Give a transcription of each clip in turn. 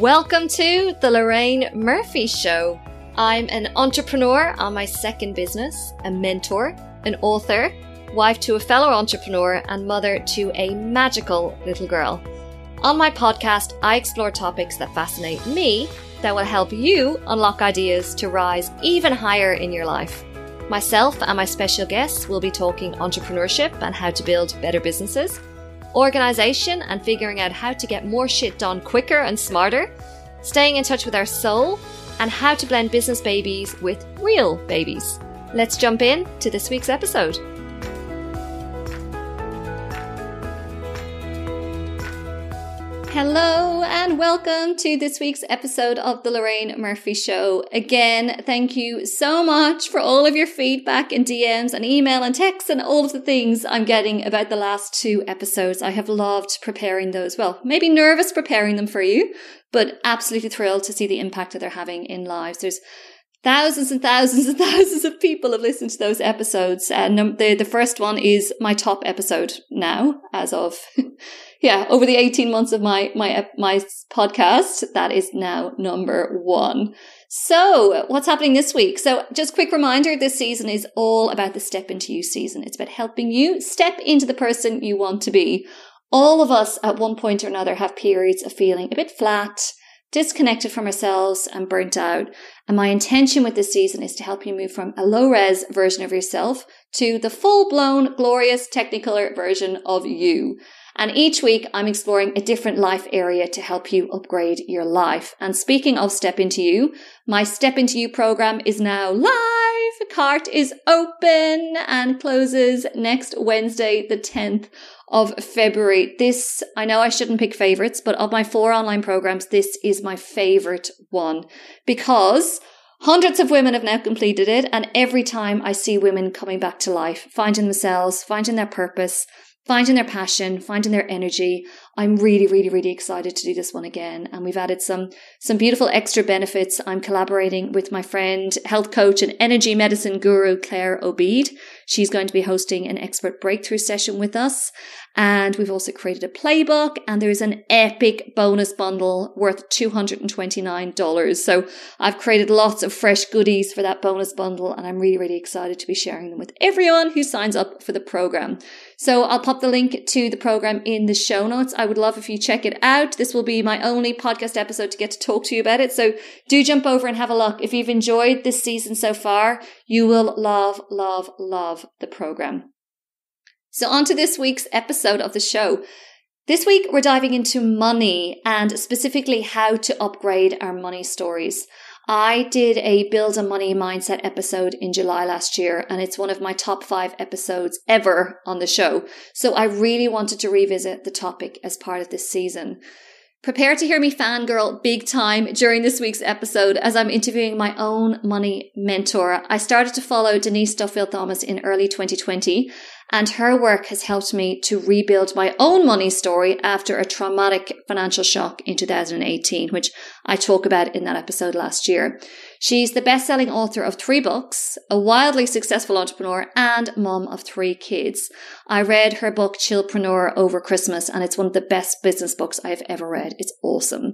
Welcome to the Lorraine Murphy Show. I'm an entrepreneur on my second business, a mentor, an author, wife to a fellow entrepreneur, and mother to a magical little girl. On my podcast, I explore topics that fascinate me that will help you unlock ideas to rise even higher in your life. Myself and my special guests will be talking entrepreneurship and how to build better businesses, organization and figuring out how to get more shit done quicker and smarter, staying in touch with our soul, and how to blend business babies with real babies. Let's jump in to this week's episode. Hello and welcome to this week's episode of the Lorraine Murphy Show. Again, thank you so much for all of your feedback and DMs and email and texts and all of the things I'm getting about the last two episodes. I have loved preparing those. Well, maybe nervous preparing them for you, but absolutely thrilled to see the impact that they're having in lives. There's thousands and thousands and thousands of people have listened to those episodes. The first one is my top episode now, as of over the 18 months of my podcast. That is now number one. So what's happening this week? So just quick reminder, this season is all about the Step Into You season. It's about helping you step into the person you want to be. All of us at one point or another have periods of feeling a bit flat, disconnected from ourselves and burnt out. And my intention with this season is to help you move from a low-res version of yourself to the full-blown, glorious, technicolor version of you. And each week I'm exploring a different life area to help you upgrade your life. And speaking of Step Into You, my Step Into You program is now live. Cart is open and closes next Wednesday, the 10th of February. This, I know I shouldn't pick favorites, but of my 4 online programs, this is my favorite one because hundreds of women have now completed it. And every time I see women coming back to life, finding themselves, finding their purpose, finding their passion, finding their energy, I'm really, really, really excited to do this one again. And we've added some beautiful extra benefits. I'm collaborating with my friend, health coach and energy medicine guru, Claire Obeid. She's going to be hosting an expert breakthrough session with us. And we've also created a playbook, and there's an epic bonus bundle worth $229. So I've created lots of fresh goodies for that bonus bundle, and I'm really, really excited to be sharing them with everyone who signs up for the program. So I'll pop the link to the program in the show notes. I would love if you check it out. This will be my only podcast episode to get to talk to you about it. So do jump over and have a look. If you've enjoyed this season so far, you will love, love, love the program. So on to this week's episode of the show. This week, we're diving into money and specifically how to upgrade our money stories. I did a Build a Money Mindset episode in July last year, and it's one of my top 5 episodes ever on the show. So I really wanted to revisit the topic as part of this season. Prepare to hear me fangirl big time during this week's episode as I'm interviewing my own money mentor. I started to follow Denise Duffield-Thomas in early 2020, and her work has helped me to rebuild my own money story after a traumatic financial shock in 2018, which I talk about in that episode last year. She's the best-selling author of 3 books, a wildly successful entrepreneur, and mom of 3 kids. I read her book, Chillpreneur, over Christmas, and it's one of the best business books I've ever read. It's awesome.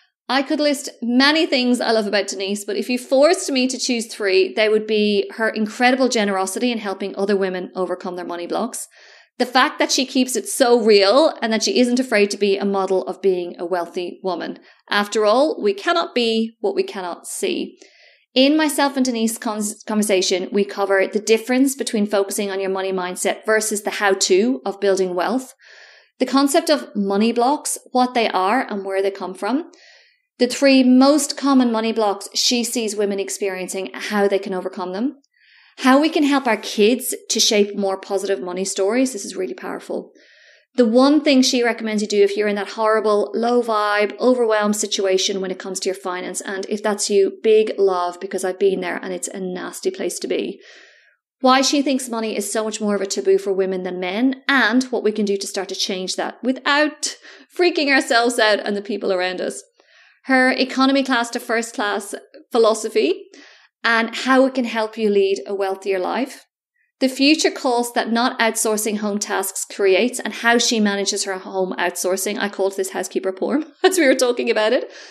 I could list many things I love about Denise, but if you forced me to choose 3, they would be her incredible generosity in helping other women overcome their money blocks, the fact that she keeps it so real and that she isn't afraid to be a model of being a wealthy woman. After all, we cannot be what we cannot see. In myself and Denise conversation, we cover the difference between focusing on your money mindset versus the how-to of building wealth, the concept of money blocks, what they are and where they come from, the 3 most common money blocks she sees women experiencing, how they can overcome them, how we can help our kids to shape more positive money stories. This is really powerful. The one thing she recommends you do if you're in that horrible, low vibe, overwhelmed situation when it comes to your finance. And if that's you, big love, because I've been there and it's a nasty place to be. Why she thinks money is so much more of a taboo for women than men, and what we can do to start to change that without freaking ourselves out and the people around us. Her economy class to first class philosophy and how it can help you lead a wealthier life. The future cost that not outsourcing home tasks creates and how she manages her home outsourcing. I called this housekeeper porn as we were talking about it.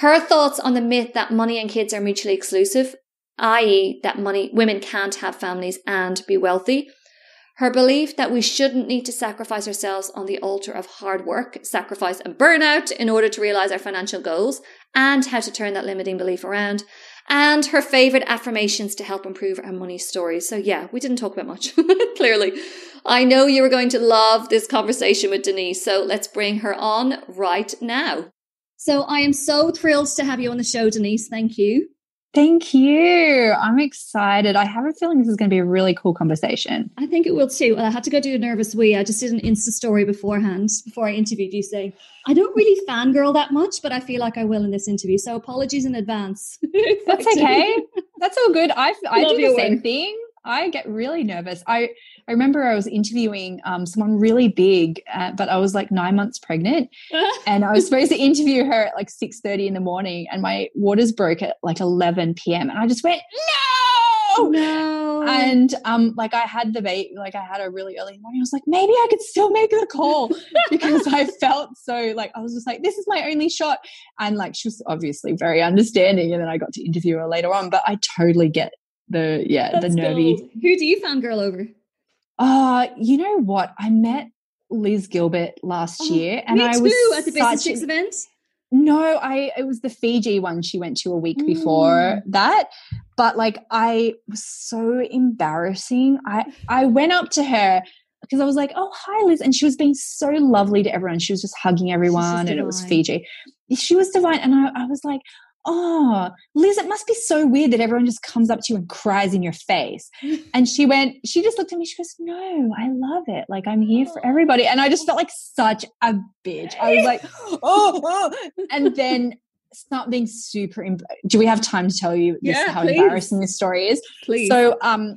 Her thoughts on the myth that money and kids are mutually exclusive, i.e. that women can't have families and be wealthy. Her belief that we shouldn't need to sacrifice ourselves on the altar of hard work, sacrifice and burnout in order to realize our financial goals, and how to turn that limiting belief around. And her favorite affirmations to help improve our money stories. So yeah, we didn't talk about much, clearly. I know you were going to love this conversation with Denise, so let's bring her on right now. So I am so thrilled to have you on the show, Denise. Thank you. Thank you. I'm excited. I have a feeling this is going to be a really cool conversation. I think it will too. I had to go do a nervous wee. I just did an Insta story beforehand, before I interviewed you, saying, I don't really fangirl that much, but I feel like I will in this interview. So apologies in advance. That's okay. That's all good. I do the same thing. I get really nervous. I remember I was interviewing someone really big, but I was like 9 months pregnant and I was supposed to interview her at like 6:30 in the morning and my waters broke at like 11 p.m. and I just went, no. And like I had the baby, like I had a really early morning. I was like, maybe I could still make the call because I felt so like, I was just like, this is my only shot. And like, she was obviously very understanding. And then I got to interview her later on, but I totally get the nervy. Gold. Who do you fangirl over? You know what? I met Liz Gilbert last year, and me I too, was at the Business Chicks event. No, it was the Fiji one she went to a week before that. But like, I was so embarrassing. I went up to her because I was like, "Oh, hi, Liz," and she was being so lovely to everyone. She was just hugging everyone, and it was Fiji. She was divine, and I was like, oh, Liz, it must be so weird that everyone just comes up to you and cries in your face. And she just looked at me, she goes, no, I love it. Like, I'm here for everybody. And I just felt like such a bitch. I was like, oh. And then something super, do we have time to tell you how embarrassing this story is? Please. So,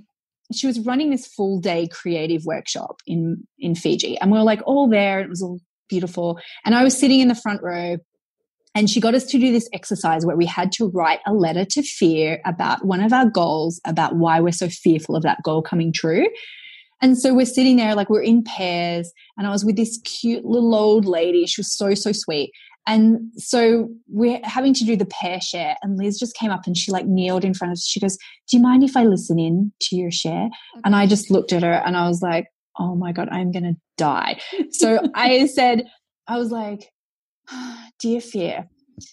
she was running this full day creative workshop in Fiji. And we were like all there. It was all beautiful. And I was sitting in the front row. And she got us to do this exercise where we had to write a letter to fear about one of our goals, about why we're so fearful of that goal coming true. And so we're sitting there, like we're in pairs, and I was with this cute little old lady. She was so, so sweet. And so we're having to do the pair share, and Liz just came up and she like kneeled in front of us. She goes, do you mind if I listen in to your share? Okay. And I just looked at her and I was like, oh my God, I'm going to die. So I was like, dear Fear,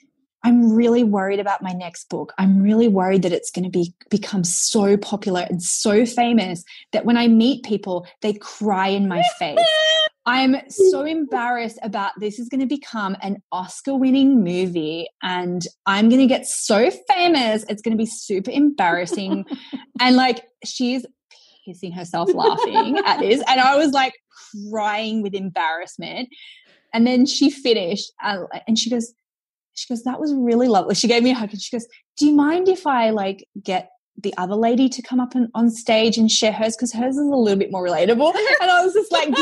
I'm really worried about my next book. I'm really worried that it's going to become so popular and so famous that when I meet people, they cry in my face. I'm so embarrassed about this is going to become an Oscar-winning movie and I'm going to get so famous. It's going to be super embarrassing. And like, she's pissing herself laughing at this. And I was like crying with embarrassment. And then she finished and she goes, that was really lovely. She gave me a hug and she goes, do you mind if I like get the other lady to come up on stage and share hers? Because hers is a little bit more relatable. And I was just like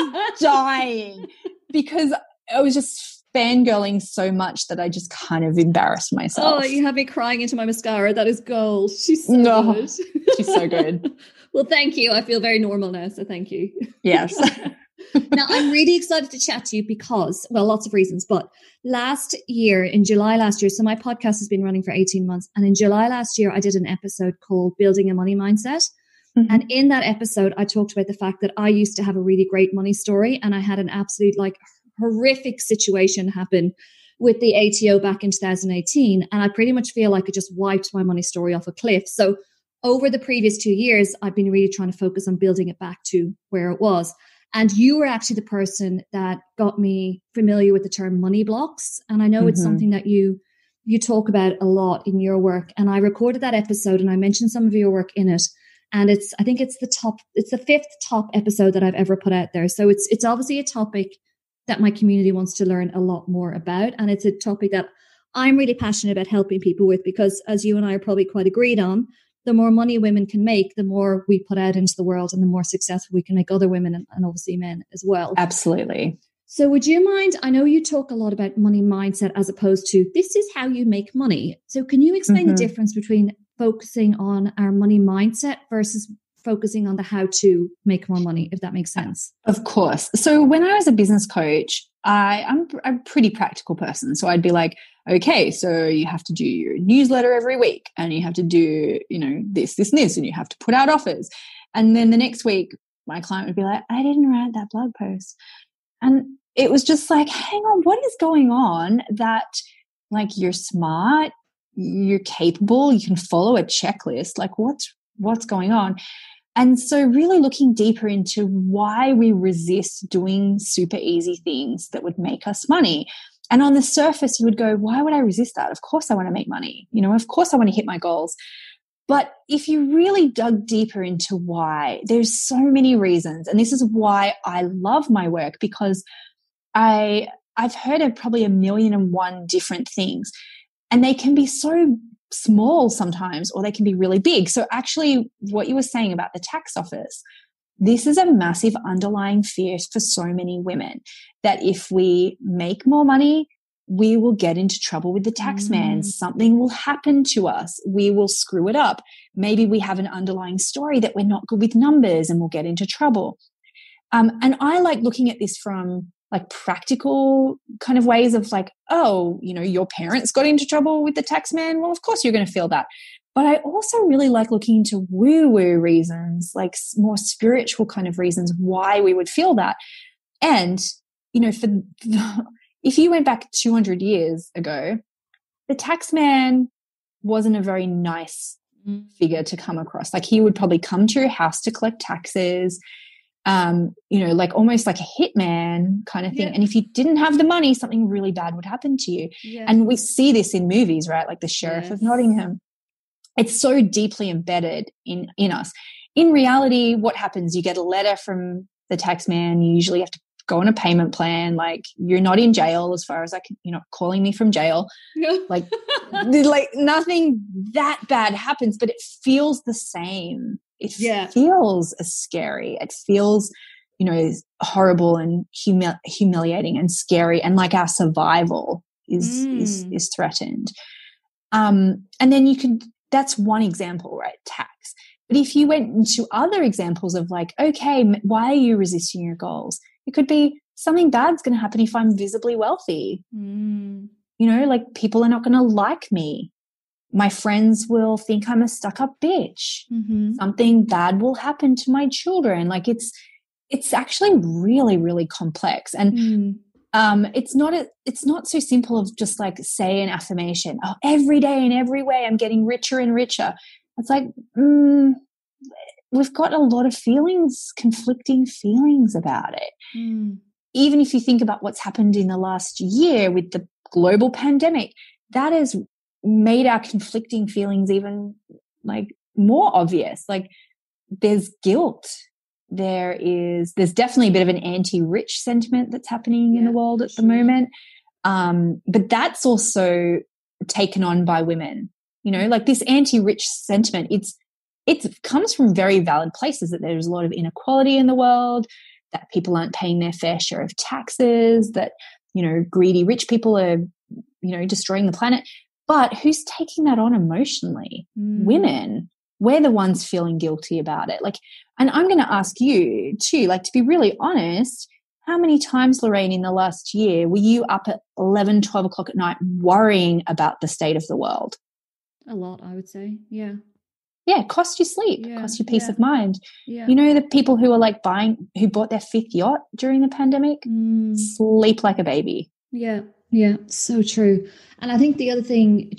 dying because I was just fangirling so much that I just kind of embarrassed myself. Oh, you have me crying into my mascara. That is gold. She's so good. She's so good. Well, thank you. I feel very normal now, so thank you. Yes. Now, I'm really excited to chat to you because, well, lots of reasons, but in July last year, so my podcast has been running for 18 months, and in July last year, I did an episode called Building a Money Mindset. Mm-hmm. And in that episode, I talked about the fact that I used to have a really great money story, and I had an absolute, like, horrific situation happen with the ATO back in 2018, and I pretty much feel like it just wiped my money story off a cliff. So over the previous 2 years, I've been really trying to focus on building it back to where it was. And you were actually the person that got me familiar with the term money blocks. And I know it's something that you talk about a lot in your work. And I recorded that episode and I mentioned some of your work in it. And I think it's the fifth top episode that I've ever put out there. So it's obviously a topic that my community wants to learn a lot more about. And it's a topic that I'm really passionate about helping people with because, as you and I are probably quite agreed on, the more money women can make, the more we put out into the world and the more successful we can make other women and obviously men as well. Absolutely. So would you mind, I know you talk a lot about money mindset as opposed to this is how you make money. So can you explain the difference between focusing on our money mindset versus focusing on the how to make more money, if that makes sense? Of course. So when I was a business coach, I'm a pretty practical person. So I'd be like, okay, so you have to do your newsletter every week and you have to do, this, and you have to put out offers. And then the next week, my client would be like, I didn't write that blog post. And it was just like, hang on, what is going on that like you're smart, you're capable, you can follow a checklist. Like what's going on? And so really looking deeper into why we resist doing super easy things that would make us money. And on the surface, you would go, why would I resist that? Of course I want to make money. Of course I want to hit my goals. But if you really dug deeper into why, there's so many reasons. And this is why I love my work, because I've heard of probably 1,000,001 different things. And they can be so small sometimes, or they can be really big. So actually what you were saying about the tax office, this is a massive underlying fear for so many women, that if we make more money, we will get into trouble with the tax man. Something will happen to us. We will screw it up. Maybe we have an underlying story that we're not good with numbers and we'll get into trouble. And I like looking at this from like practical kind of ways of like, oh, your parents got into trouble with the tax man. Well, of course you're going to feel that. But I also really like looking into woo-woo reasons, like more spiritual kind of reasons why we would feel that. And, if you went back 200 years ago, the tax man wasn't a very nice figure to come across. Like he would probably come to your house to collect taxes, like almost like a hitman kind of thing. Yeah. And if you didn't have the money, something really bad would happen to you. Yeah. And we see this in movies, right? Like the Sheriff of Nottingham. It's so deeply embedded in us. In reality, what happens? You get a letter from the tax man. You usually have to go on a payment plan. Like you're not in jail as far as I can, calling me from jail. like nothing that bad happens, but it feels the same. It feels scary. It feels, horrible and humiliating and scary. And like our survival is threatened. And then that's one example, right? Tax. But if you went into other examples of like, okay, why are you resisting your goals? It could be something bad's going to happen if I'm visibly wealthy. Like people are not going to like me. My friends will think I'm a stuck-up bitch. Something bad will happen to my children. Like it's actually really, really complex. And it's not so simple of just like say an affirmation. Oh, every day in every way I'm getting richer and richer. It's like we've got a lot of feelings, conflicting feelings about it. Even if you think about what's happened in the last year with the global pandemic, that has made our conflicting feelings even like more obvious. Like there's guilt. There's definitely a bit of an anti-rich sentiment that's happening in the world at the moment. But that's also taken on by women, like this anti-rich sentiment. It comes from very valid places, that there's a lot of inequality in the world, that people aren't paying their fair share of taxes, that, greedy rich people are, destroying the planet. But who's taking that on emotionally? Women. We're the ones feeling guilty about it. And I'm going to ask you too, to be really honest, how many times, Lorraine, in the last year were you up at 11, 12 o'clock at night worrying about the state of the world? A lot, I would say. Yeah. Yeah, cost you sleep, cost you peace of mind. Yeah. The people who are who bought their 5th yacht during the pandemic, sleep like a baby. Yeah. Yeah, so true. And I think the other thing,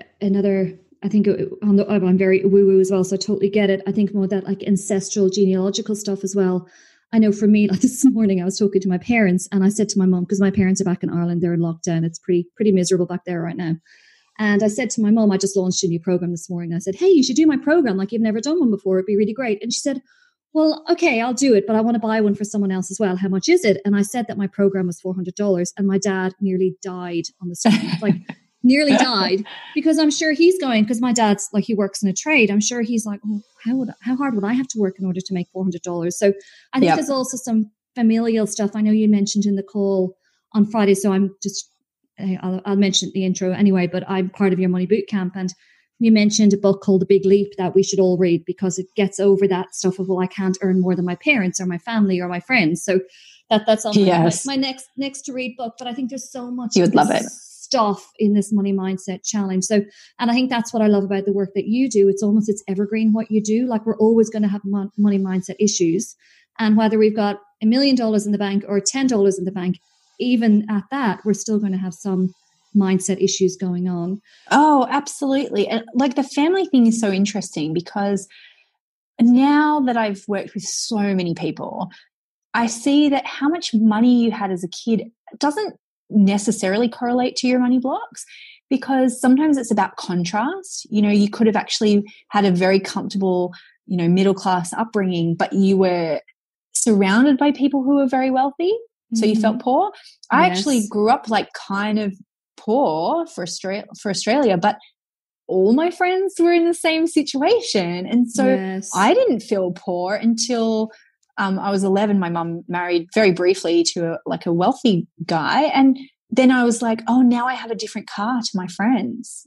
I think I'm very woo-woo as well, so I totally get it. I think more that like ancestral genealogical stuff as well. I know for me, like this morning I was talking to my parents and I said to my mom, because my parents are back in Ireland, they're in lockdown. It's pretty miserable back there right now. And I said to my mom, I just launched a new program this morning. I said, hey, you should do my program. Like you've never done one before. It'd be really great. And she said, well, okay, I'll do it, but I want to buy one for someone else as well. How much is it? And I said that my program was $400, and my dad nearly died on the street, nearly died, because I'm sure he's going, because my dad's he works in a trade. I'm sure he's like, oh, how hard would I have to work in order to make $400? So I think there's also some familial stuff. I know you mentioned in the call on Friday, so I'll mention it in the intro anyway, but I'm part of your Money Bootcamp, and you mentioned a book called The Big Leap that we should all read, because it gets over that stuff of, well, I can't earn more than my parents or my family or my friends. So That's on Yes. my next to read book. But I think there's so much You would love it. stuff in this money mindset challenge. So, and I think that's what I love about the work that you do. It's evergreen what you do. Like, we're always going to have money mindset issues, and whether we've got $1 million in the bank or $10 in the bank, even at that, we're still going to have some mindset issues going on. Oh, absolutely. And like, the family thing is so interesting, because now that I've worked with so many people, I see that how much money you had as a kid doesn't necessarily correlate to your money blocks, because sometimes it's about contrast. You know, you could have actually had a very comfortable, you know, middle class upbringing, but you were surrounded by people who were very wealthy, so you felt poor. I actually grew up like kind of poor for Australia, but all my friends were in the same situation, and so I didn't feel poor until I was 11. My mum married very briefly to a wealthy guy, and then I was like, oh, now I have a different car to my friends.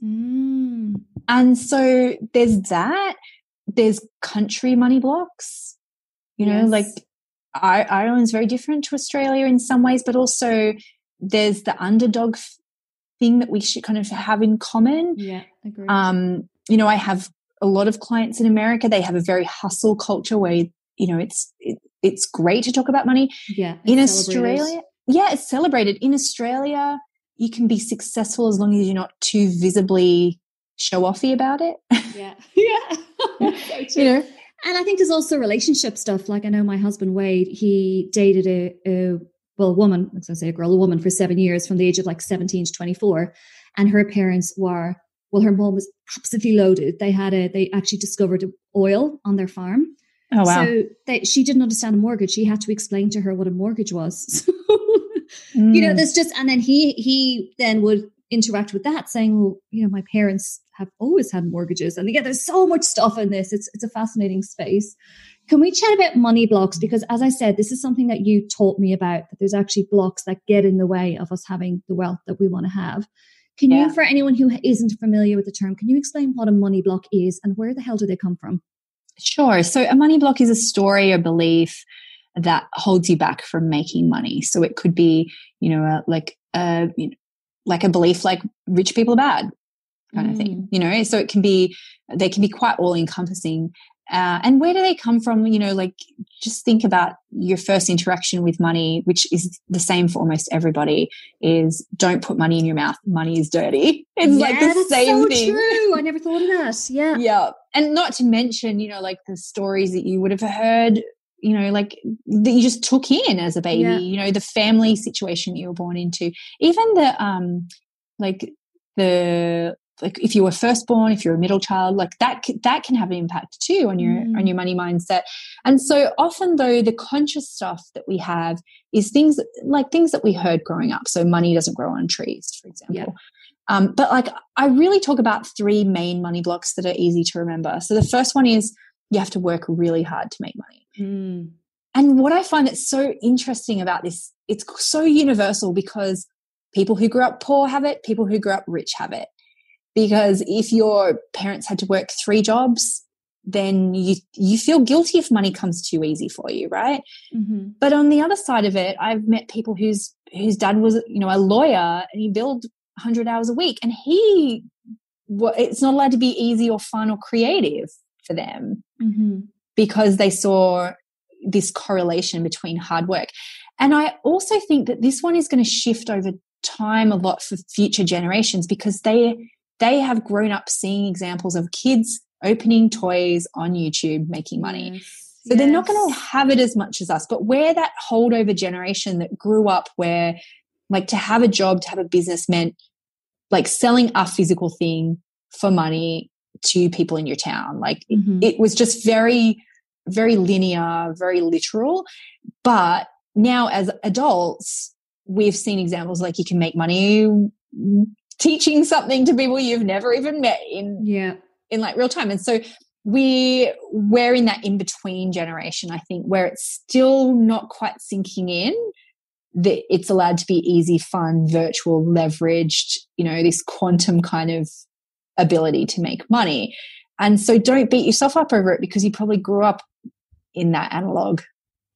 And so there's that. There's country money blocks. You know, like Ireland's very different to Australia in some ways, but also there's the underdog thing that we should kind of have in common. Yeah, agreed. You know, I have a lot of clients in America. They have a very hustle culture where, you know, it's great to talk about money. Yeah. In Australia, it's celebrated. In Australia, you can be successful as long as you're not too visibly show-offy about it. Yeah. Yeah. So, you know. And I think there's also relationship stuff. Like, I know my husband, Wade, he dated a woman, I was going to say a girl, a woman for 7 years, from the age of like 17 to 24. And her parents were, her mom was absolutely loaded. They actually discovered oil on their farm. Oh, wow. So she didn't understand a mortgage. He had to explain to her what a mortgage was. You know, there's just, and then he then would interact with that, saying, well, you know, my parents have always had mortgages. And again, there's so much stuff in this. It's a fascinating space. Can we chat about money blocks? Because as I said, this is something that you taught me about, that there's actually blocks that get in the way of us having the wealth that we want to have. Can you, for anyone who isn't familiar with the term, can you explain what a money block is and where the hell do they come from? Sure. So a money block is a story or belief that holds you back from making money. So it could be, you know, like a belief like rich people are bad kind of thing, you know. So they can be quite all encompassing. And where do they come from? You know, like, just think about your first interaction with money, which is the same for almost everybody, is don't put money in your mouth. Money is dirty. It's like the same thing. True. I never thought of that. Yeah. Yeah. And not to mention, you know, like the stories that you would have heard, you know, like that you just took in as a baby, you know, the family situation you were born into, even like if you were firstborn, if you're a middle child, like that can have an impact too on your money mindset. And so often, though, the conscious stuff that we have is things that we heard growing up. So money doesn't grow on trees, for example. Yeah. But like, I really talk about 3 main money blocks that are easy to remember. So the first one is you have to work really hard to make money. And what I find that's so interesting about this, it's so universal, because people who grew up poor have it, people who grew up rich have it. Because if your parents had to work 3 jobs, then you feel guilty if money comes too easy for you, right? But on the other side of it, I've met people whose dad was, you know, a lawyer, and he billed 100 hours a week, and it's not allowed to be easy or fun or creative for them, because they saw this correlation between hard work. And I also think that this one is going to shift over time a lot for future generations, because they have grown up seeing examples of kids opening toys on YouTube, making money. So they're not going to have it as much as us, but we're that holdover generation that grew up where, like, to have a job, to have a business meant like selling a physical thing for money to people in your town. Like it was just very, very linear, very literal. But now as adults, we've seen examples like you can make money teaching something to people you've never even met in like real time. And so we're in that in-between generation, I think, where it's still not quite sinking in that it's allowed to be easy, fun, virtual, leveraged, you know, this quantum kind of ability to make money. And so don't beat yourself up over it, because you probably grew up in that analog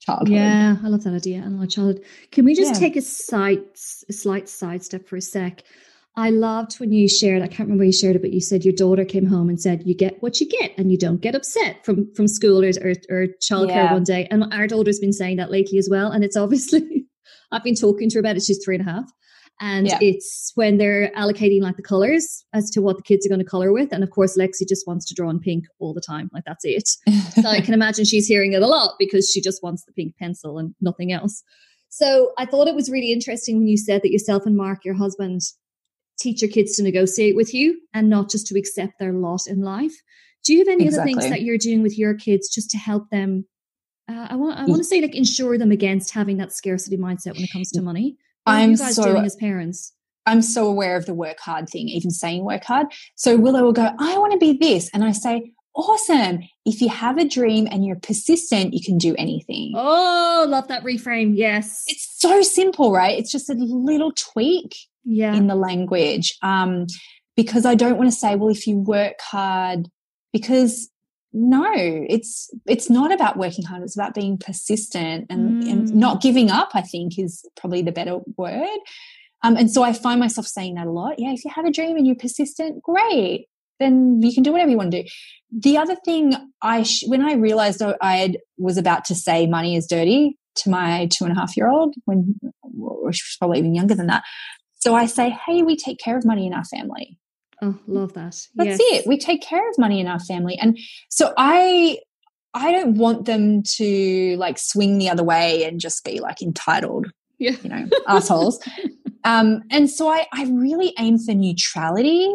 childhood. Yeah, I love that idea. Analog childhood. Can we just take a slight sidestep for a sec? I loved when you shared, I can't remember where you shared it, but you said your daughter came home and said, you get what you get and you don't get upset from school or childcare one day. And our daughter's been saying that lately as well. And it's obviously, I've been talking to her about it. She's 3.5. And it's when they're allocating like the colors as to what the kids are going to color with. And of course, Lexi just wants to draw in pink all the time. Like that's it. So I can imagine she's hearing it a lot because she just wants the pink pencil and nothing else. So I thought it was really interesting when you said that yourself and Mark, your husband, teach your kids to negotiate with you and not just to accept their lot in life. Do you have any other things that you're doing with your kids just to help them? I want to say like ensure them against having that scarcity mindset when it comes to money. What are you guys doing as parents? I'm so aware of the work hard thing, even saying work hard. So Willow will go, I want to be this. And I say, awesome. If you have a dream and you're persistent, you can do anything. Oh, love that reframe. Yes. It's so simple, right? It's just a little tweak in the language. Because I don't want to say, well, if you work hard, because no, it's not about working hard. It's about being persistent and not giving up, I think, is probably the better word. And so I find myself saying that a lot. Yeah, if you have a dream and you're persistent, great. Then you can do whatever you want to do. The other thing, when I realized I was about to say money is dirty to my 2.5-year-old, when she's probably even younger than that. So I say, hey, we take care of money in our family. Oh, love that. That's it. We take care of money in our family. And so I don't want them to like swing the other way and just be like entitled, assholes. And so I really aim for neutrality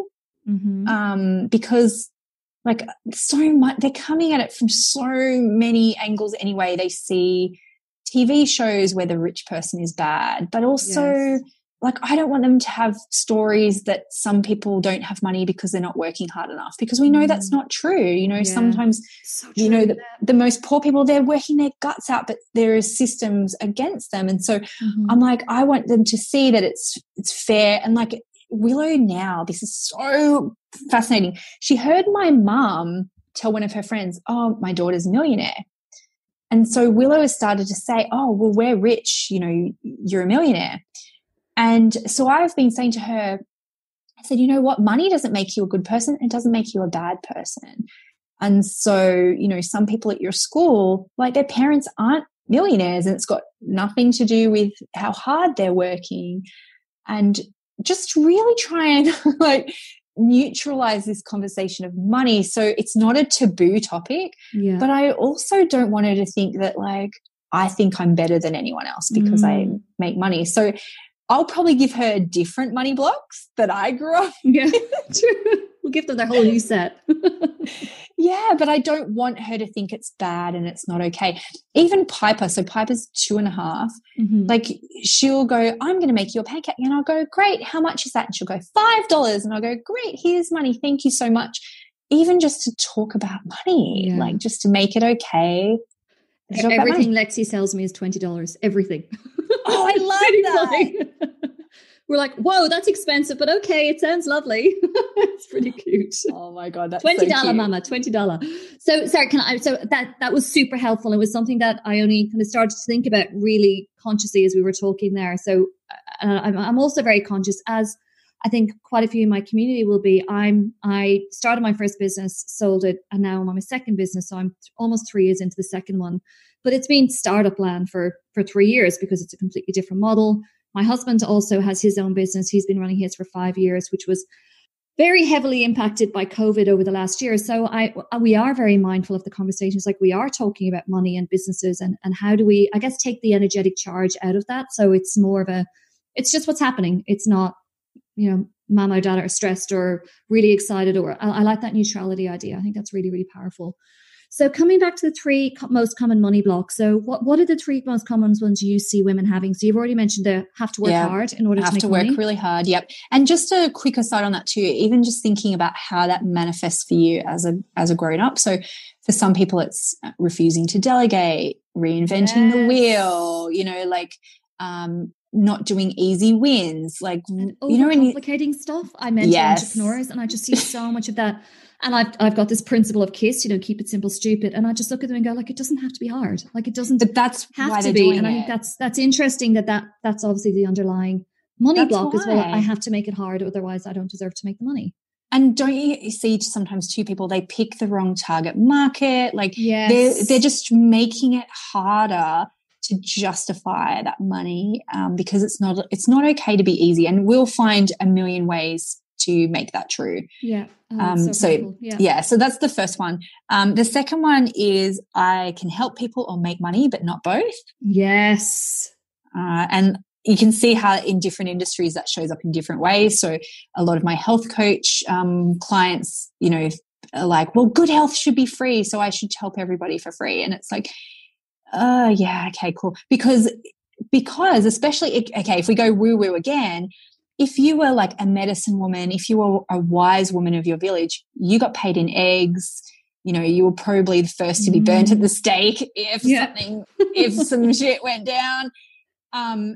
because like so much, they're coming at it from so many angles anyway. They see TV shows where the rich person is bad, but also like I don't want them to have stories that some people don't have money because they're not working hard enough, because we know that's not true. Sometimes, so true, the most poor people, they're working their guts out, but there are systems against them. And so I'm like, I want them to see that it's fair. And like Willow now, this is so fascinating. She heard my mum tell one of her friends, oh, my daughter's a millionaire. And so Willow has started to say, oh, well, we're rich, you're a millionaire. And so I've been saying to her, I said, you know what? Money doesn't make you a good person. It doesn't make you a bad person. And so, some people at your school, like their parents aren't millionaires, and it's got nothing to do with how hard they're working. And just really try and like neutralize this conversation of money. So it's not a taboo topic, but I also don't want her to think that like, I think I'm better than anyone else because I make money. So I'll probably give her different money blocks that I grew up. Yeah, true. We'll give them their whole new set. Yeah, but I don't want her to think it's bad and it's not okay. Even Piper, so Piper's 2.5, like she'll go, I'm going to make you a pancake. And I'll go, great, how much is that? And she'll go, $5. And I'll go, great, here's money. Thank you so much. Even just to talk about money, like just to make it okay. Everything Lexi sells me is $20. Everything. Oh, I love that. We're like, whoa, that's expensive, but okay, it sounds lovely. It's pretty cute. Oh my God, that's $20, so cute. Mama, $20. So, sorry, so that was super helpful. It was something that I only kind of started to think about really consciously as we were talking there. So, I'm also very conscious, as I think quite a few in my community will be. I started my first business, sold it, and now I'm on my second business. So I'm almost 3 years into the second one. But it's been startup land for 3 years because it's a completely different model. My husband also has his own business. He's been running his for 5 years, which was very heavily impacted by COVID over the last year. So we are very mindful of the conversations. Like we are talking about money and businesses and how do we, I guess, take the energetic charge out of that. So it's more of it's just what's happening. It's not, mom or dad are stressed or really excited, or I like that neutrality idea. I think that's really, really powerful. So coming back to the 3 most common money blocks. So what are the 3 most common ones you see women having? So you've already mentioned they have to work hard in order to make money. Have to work really hard. Yep. And just a quick aside on that too, even just thinking about how that manifests for you as a grown up. So for some people it's refusing to delegate, reinventing the wheel, not doing easy wins, like, and you know, overcomplicating stuff. I mentor entrepreneurs, and I just see so much of that. And I've got this principle of KISS, keep it simple, stupid. And I just look at them and go, like, it doesn't have to be hard. Like, it doesn't. But that's have why to be. And I think that's interesting. That's obviously the underlying money block as well. I have to make it hard, otherwise I don't deserve to make the money. And don't you see sometimes too, people, they pick the wrong target market. Like, they're just making it harder to justify that money, because it's not okay to be easy, and we'll find a million ways to make that true. Yeah. So that's the first one. The second one is I can help people or make money, but not both. Yes. And you can see how in different industries that shows up in different ways. So a lot of my health coach clients, are like, well, good health should be free, so I should help everybody for free. And it's like, yeah, okay, cool. Because especially, okay, if we go woo-woo again, if you were like a medicine woman, if you were a wise woman of your village, you got paid in eggs. You were probably the first to be burnt at the stake if some shit went down. And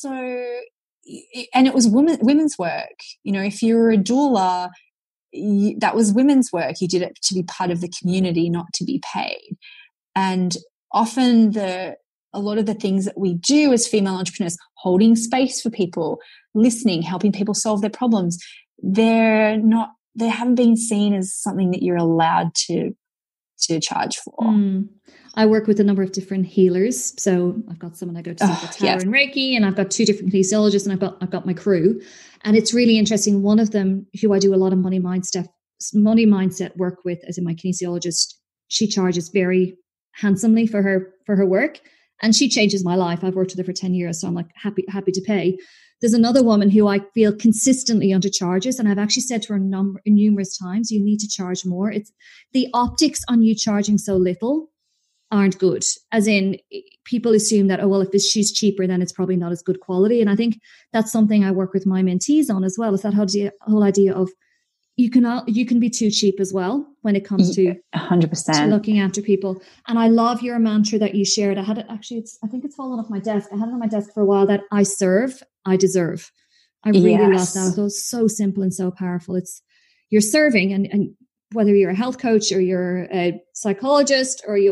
it was women's work. If you were a doula, that was women's work. You did it to be part of the community, not to be paid. And often a lot of the things that we do as female entrepreneurs, holding space for people, listening, helping people solve their problems, they haven't been seen as something that you're allowed to charge for. I work with a number of different healers. So I've got someone I go to for Tarot and Reiki, and I've got 2 different kinesiologists, and I've got my crew. And it's really interesting. One of them, who I do a lot of money mindset work with, as in my kinesiologist, she charges very handsomely for her work, and she changes my life. I've worked with her for 10 years, so I'm like happy to pay. There's another woman who I feel consistently undercharges, and I've actually said to her numerous times, you need to charge more. It's the optics on you charging so little aren't good. As in, people assume that, if she's cheaper, then it's probably not as good quality. And I think that's something I work with my mentees on as well, is that whole idea of you can be too cheap as well when it comes to 100% to looking after people. And I love your mantra that you shared. I had it actually, I think it's fallen off my desk. I had it on my desk for a while, that I serve, I deserve. I really love that. It was so simple and so powerful. It's you're serving, and whether you're a health coach or you're a psychologist or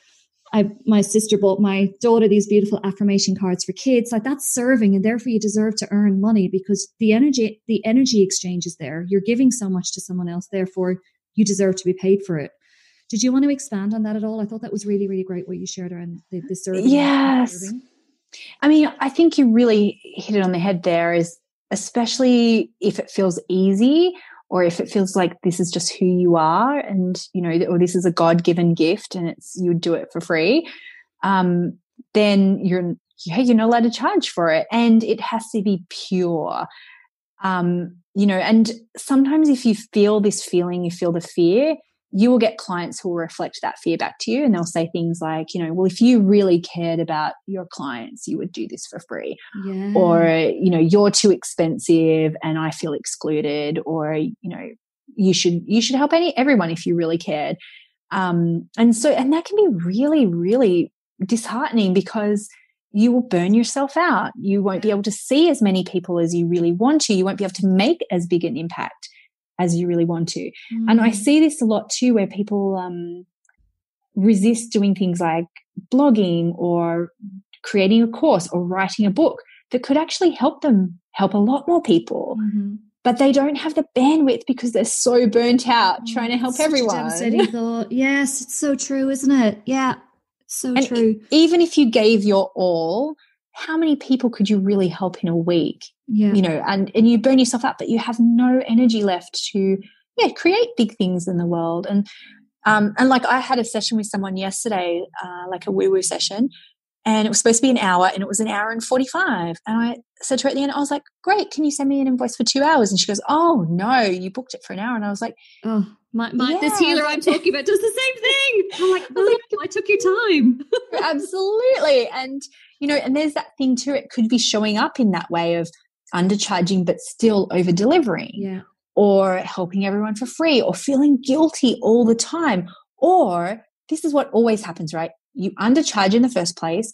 my sister bought my daughter these beautiful affirmation cards for kids. Like, that's serving, and therefore you deserve to earn money, because the energy exchange is there. You're giving so much to someone else, therefore you deserve to be paid for it. Did you want to expand on that at all? I thought that was really, really great what you shared around the serving. Yes. Serving. I mean, I think you really hit it on the head there, is especially if it feels easy, or if it feels like this is just who you are, and, or this is a God-given gift and you would do it for free, then you're not allowed to charge for it. And it has to be pure. And sometimes if you feel this feeling, you feel the fear, you will get clients who will reflect that fear back to you, and they'll say things like, well, if you really cared about your clients, you would do this for free. Yeah. Or, you're too expensive and I feel excluded, or, you should help everyone if you really cared. And that can be really, really disheartening, because you will burn yourself out. You won't be able to see as many people as you really want to. You won't be able to make as big an impact as you really want to. And I see this a lot too, where people resist doing things like blogging or creating a course or writing a book that could actually help a lot more people. Mm-hmm. But they don't have the bandwidth because they're so burnt out trying to help everyone. Devastating thought. Yes, it's so true, isn't it? Yeah, so true. Even if you gave your all, how many people could you really help in a week? Yeah. And you burn yourself out, but you have no energy left to create big things in the world. And like, I had a session with someone yesterday, like a woo-woo session, and it was supposed to be an hour, and it was an hour and 45. And I said to her at the end, I was like, great, can you send me an invoice for 2 hours? And she goes, oh no, you booked it for an hour. And I was like, oh, this healer I'm talking about does the same thing. I'm like, I took your time. Absolutely. And, and there's that thing too. It could be showing up in that way of undercharging, but still over delivering. Yeah. Or helping everyone for free, or feeling guilty all the time. Or this is what always happens, right? You undercharge in the first place,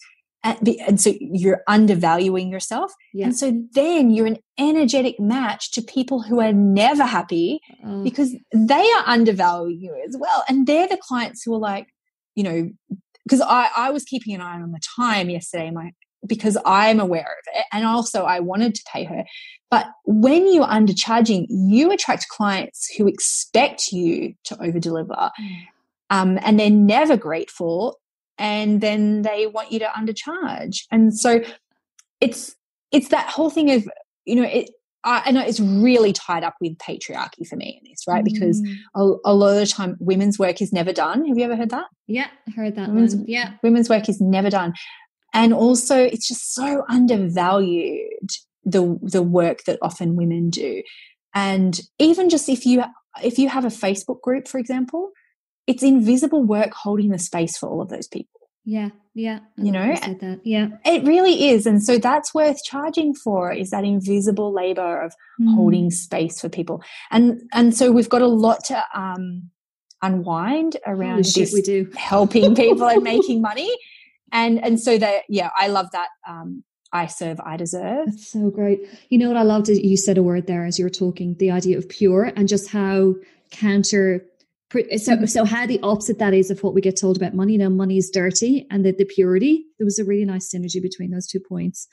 And so you're undervaluing yourself. Yeah. And so then you're an energetic match to people who are never happy because they are undervaluing you as well. And they're the clients who are like, because I was keeping an eye on the time yesterday, because I'm aware of it. And also I wanted to pay her. But when you're undercharging, you attract clients who expect you to overdeliver. And they're never grateful. And then they want you to undercharge. And so it's that whole thing of, I know it's really tied up with patriarchy for me in this, right? Because a lot of the time women's work is never done. Have you ever heard that? Yeah, I heard that one. Yeah. Women's work is never done. And also it's just so undervalued, the work that often women do. And even just if you have a Facebook group, for example, it's invisible work holding the space for all of those people. Yeah. Yeah. Said that. Yeah. It really is. And so that's worth charging for, is that invisible labor of holding space for people. And so we've got a lot to unwind around this, we do. helping people and making money. And so that, I love that. I serve, I deserve. That's so great. You know what I loved? You said a word there as you were talking, the idea of pure, and just how so how the opposite that is of what we get told about money. Money is dirty, and the purity. There was a really nice synergy between those 2 points.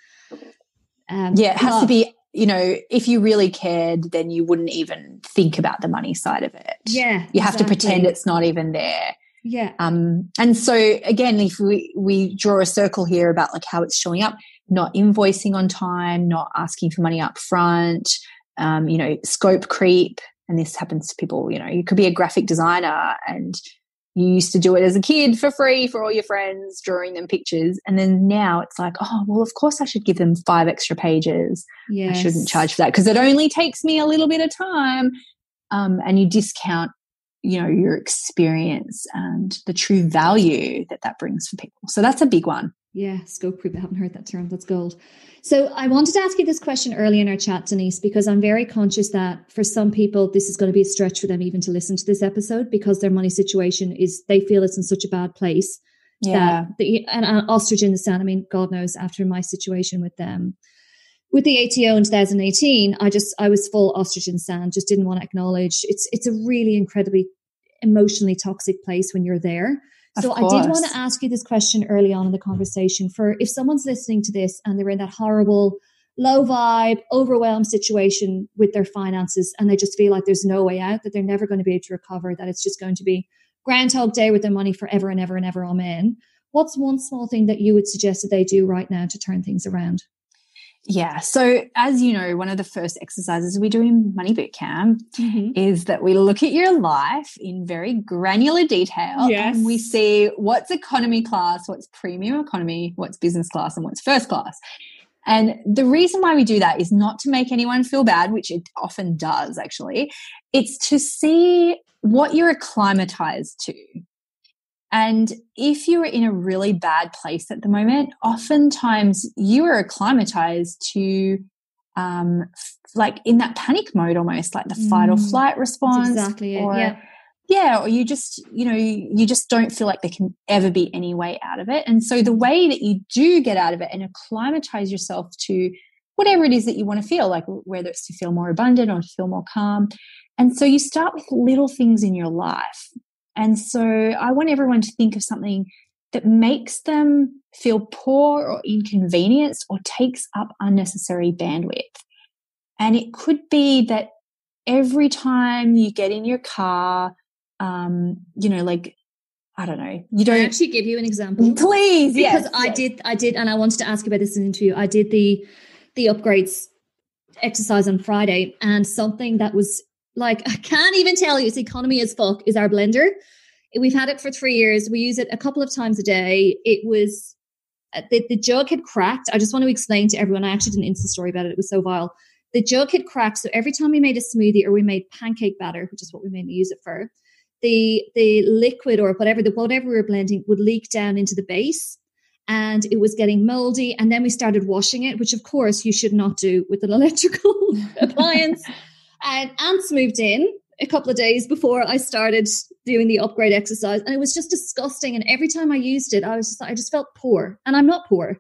It has to be, if you really cared, then you wouldn't even think about the money side of it. Yeah. You have to pretend it's not even there. Yeah. And so again, if we draw a circle here about like how it's showing up, not invoicing on time, not asking for money up front, scope creep. And this happens to people, you could be a graphic designer and you used to do it as a kid for free for all your friends, drawing them pictures. And then now it's like, oh, well, of course I should give them 5 extra pages. Yes. I shouldn't charge for that because it only takes me a little bit of time. And you discount, your experience and the true value that brings for people. So that's a big one. Yeah, scope creep. I haven't heard that term. That's gold. So I wanted to ask you this question early in our chat, Denise, because I'm very conscious that for some people, this is going to be a stretch for them even to listen to this episode because their money situation they feel it's in such a bad place. Yeah. And ostrich in the sand. I mean, God knows, after my situation with them, with the ATO in 2018, I was full ostrich in the sand, just didn't want to acknowledge. It's a really incredibly emotionally toxic place when you're there. So I did want to ask you this question early on in the conversation for if someone's listening to this and they're in that horrible, low vibe, overwhelmed situation with their finances and they just feel like there's no way out, that they're never going to be able to recover, that it's just going to be Groundhog Day with their money forever and ever and ever, amen. What's one small thing that you would suggest that they do right now to turn things around? Yeah. So as you know, one of the first exercises we do in Money Bootcamp is that we look at your life in very granular detail and we see what's economy class, what's premium economy, what's business class, and what's first class. And the reason why we do that is not to make anyone feel bad, which it often does actually. It's to see what you're acclimatized to. And if you're in a really bad place at the moment, oftentimes you are acclimatized to like in that panic mode almost, like the fight or flight response. That's exactly it. Or you just, you just don't feel like there can ever be any way out of it. And so the way that you do get out of it and acclimatize yourself to whatever it is that you want to feel, like whether it's to feel more abundant or to feel more calm. And so you start with little things in your life. And so I want everyone to think of something that makes them feel poor or inconvenienced or takes up unnecessary bandwidth. And it could be that every time you get in your car, like, I don't know, you don't. Can I actually give you an example? Please, because I did, and I wanted to ask you about this in an interview. I did the upgrades exercise on Friday, and something that was like, I can't even tell you, it's economy as fuck, is our blender. We've had it for 3 years. We use it a couple of times a day. It was, the jug had cracked. I just want to explain to everyone, I actually did an Insta story about it. It was so vile. The jug had cracked. So every time we made a smoothie or we made pancake batter, which is what we mainly use it for, the liquid or whatever we were blending would leak down into the base. And it was getting moldy. And then we started washing it, which of course you should not do with an electrical appliance. And ants moved in. a couple of days before I started doing the upgrade exercise, and it was just disgusting. And every time I used it, I just felt poor, and I'm not poor.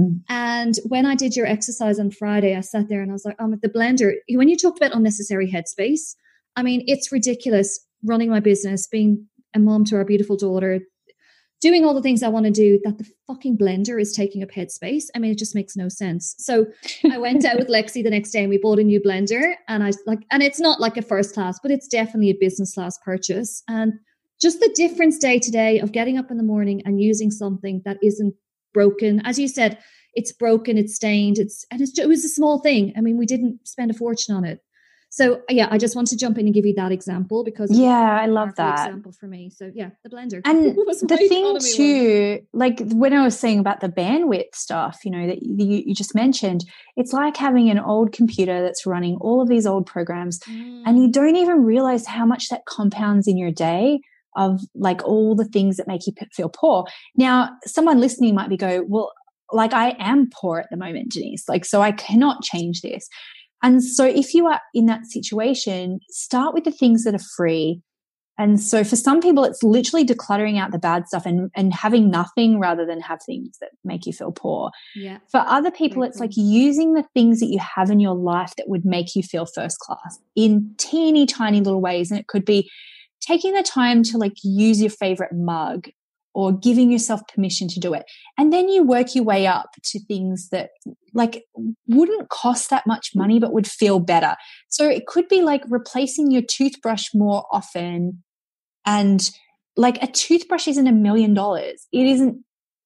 And when I did your exercise on Friday, I sat there and I was like, the blender, when you talked about unnecessary headspace, I mean, it's ridiculous running my business, being a mom to our beautiful daughter, doing all the things I want to do, that the fucking blender is taking up headspace. I mean, it just makes no sense. So I went out with Lexi the next day and we bought a new blender, and and it's not like a first class, but it's definitely a business class purchase. And just the difference day to day of getting up in the morning and using something that isn't broken. As you said, it's broken, it's stained, it was a small thing. I mean, we didn't spend a fortune on it. So yeah, I just want to jump in and give you that example because I love that example for me. So yeah, the blender. And the thing too, like when I was saying about the bandwidth stuff, you know, that you just mentioned, it's like having an old computer that's running all of these old programs, and you don't even realize how much that compounds in your day of like all the things that make you feel poor. Now, someone listening might be well, like I am poor at the moment, Denise, like, so I cannot change this. And so if you are in that situation, start with the things that are free. And so for some people, it's literally decluttering out the bad stuff and having nothing rather than have things that make you feel poor. Yeah. For other people, it's like using the things that you have in your life that would make you feel first class in teeny tiny little ways. And it could be taking the time to like use your favorite mug, or giving yourself permission to do it. And then you work your way up to things that like wouldn't cost that much money, but would feel better. So it could be like replacing your toothbrush more often. And like a toothbrush isn't $1 million. It isn't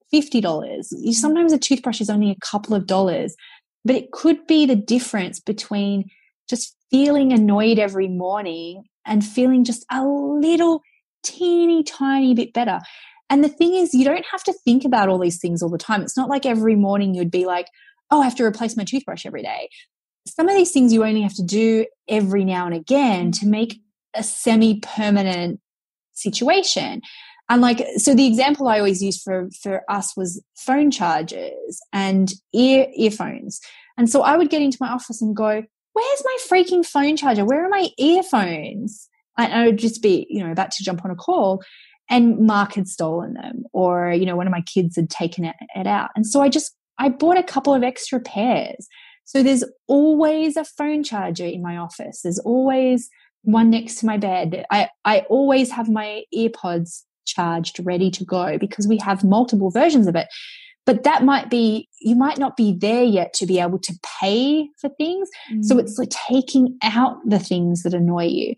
$50. Sometimes a toothbrush is only a couple of dollars, but it could be the difference between just feeling annoyed every morning and feeling just a little teeny tiny bit better. And the thing is, you don't have to think about all these things all the time. It's not like every morning you'd be like, oh, I have to replace my toothbrush every day. Some of these things you only have to do every now and again to make a semi-permanent situation. And like, so the example I always use for us was phone chargers and earphones. And so I would get into my office and go, where's my freaking phone charger? Where are my earphones? And I would just be, you know, about to jump on a call, and Mark had stolen them, or, you know, one of my kids had taken it out. And so I bought a couple of extra pairs. So there's always a phone charger in my office. There's always one next to my bed. I always have my EarPods charged, ready to go, because we have multiple versions of it. But that might be, you might not be there yet to be able to pay for things. So it's like taking out the things that annoy you.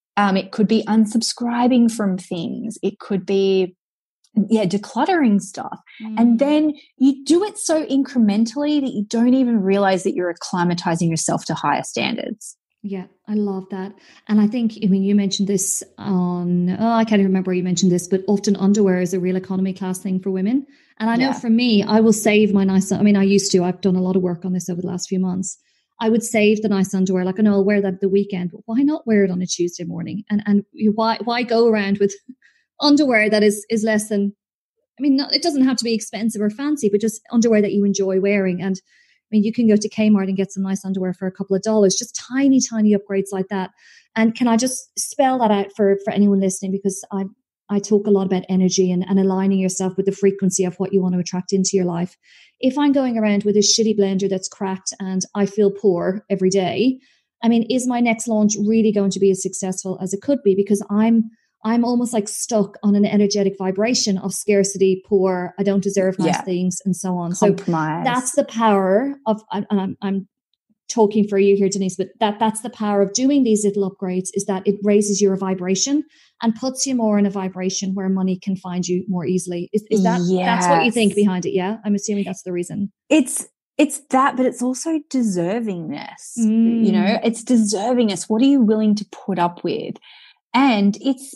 It could be unsubscribing from things. It could be, decluttering stuff. And then you do it so incrementally that you don't even realize that you're acclimatizing yourself to higher standards. Yeah, I love that. And I think, I mean, you mentioned this I can't remember where you mentioned this, but often underwear is a real economy class thing for women. And I know for me, I will save my I've done a lot of work on this over the last few months. I would save the nice underwear. Like, I know I'll wear that the weekend, but why not wear it on a Tuesday morning? And why go around with underwear that is less than, I mean, it doesn't have to be expensive or fancy, but just underwear that you enjoy wearing. And I mean, you can go to Kmart and get some nice underwear for a couple of dollars, just tiny, tiny upgrades like that. And can I just spell that out for anyone listening? Because I talk a lot about energy and aligning yourself with the frequency of what you want to attract into your life. If I'm going around with a shitty blender that's cracked and I feel poor every day, I mean, is my next launch really going to be as successful as it could be? Because I'm almost like stuck on an energetic vibration of scarcity, poor, I don't deserve nice things, and so on. Compromise. So that's the power of, and I'm talking for you here, Denise, but that's the power of doing these little upgrades, is that it raises your vibration and puts you more in a vibration where money can find you more easily. Is that, that's what you think behind it? Yeah. I'm assuming that's the reason. It's that, but it's also deservingness, you know, it's deservingness. What are you willing to put up with? And it's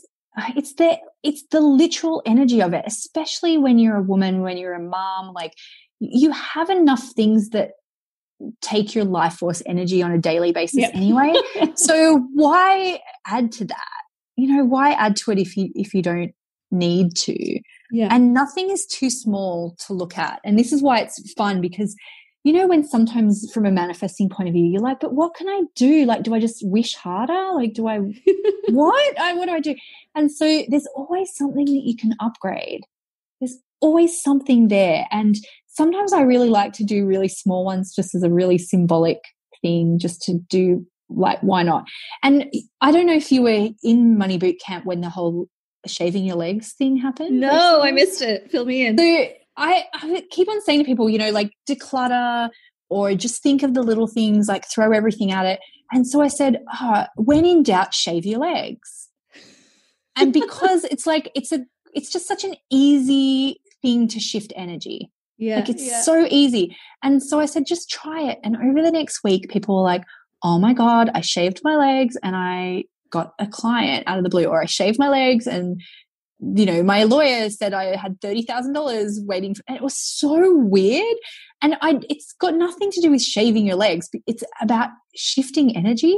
the literal energy of it, especially when you're a woman, when you're a mom, like you have enough things that take your life force energy on a daily basis anyway. So why add to that? You know, why add to it if you don't need to? Yeah. And nothing is too small to look at. And this is why it's fun, because you know, when sometimes from a manifesting point of view, you're like, but what can I do? Like, do I just wish harder? Like, do I, what do I do? And so there's always something that you can upgrade. There's always something there. And sometimes I really like to do really small ones just as a really symbolic thing, just to do, like, why not? And I don't know if you were in Money Boot Camp when the whole shaving your legs thing happened. No, recently. I missed it. Fill me in. So I keep on saying to people, you know, like, declutter, or just think of the little things, like throw everything at it. And so I said, when in doubt, shave your legs. And because it's like, it's just such an easy thing to shift energy. Yeah. Like, it's so easy. And so I said, just try it. And over the next week, people were like, oh my God, I shaved my legs and I got a client out of the blue, or I shaved my legs and, you know, my lawyer said I had $30,000 waiting for, and it was so weird. And it's got nothing to do with shaving your legs. It's about shifting energy,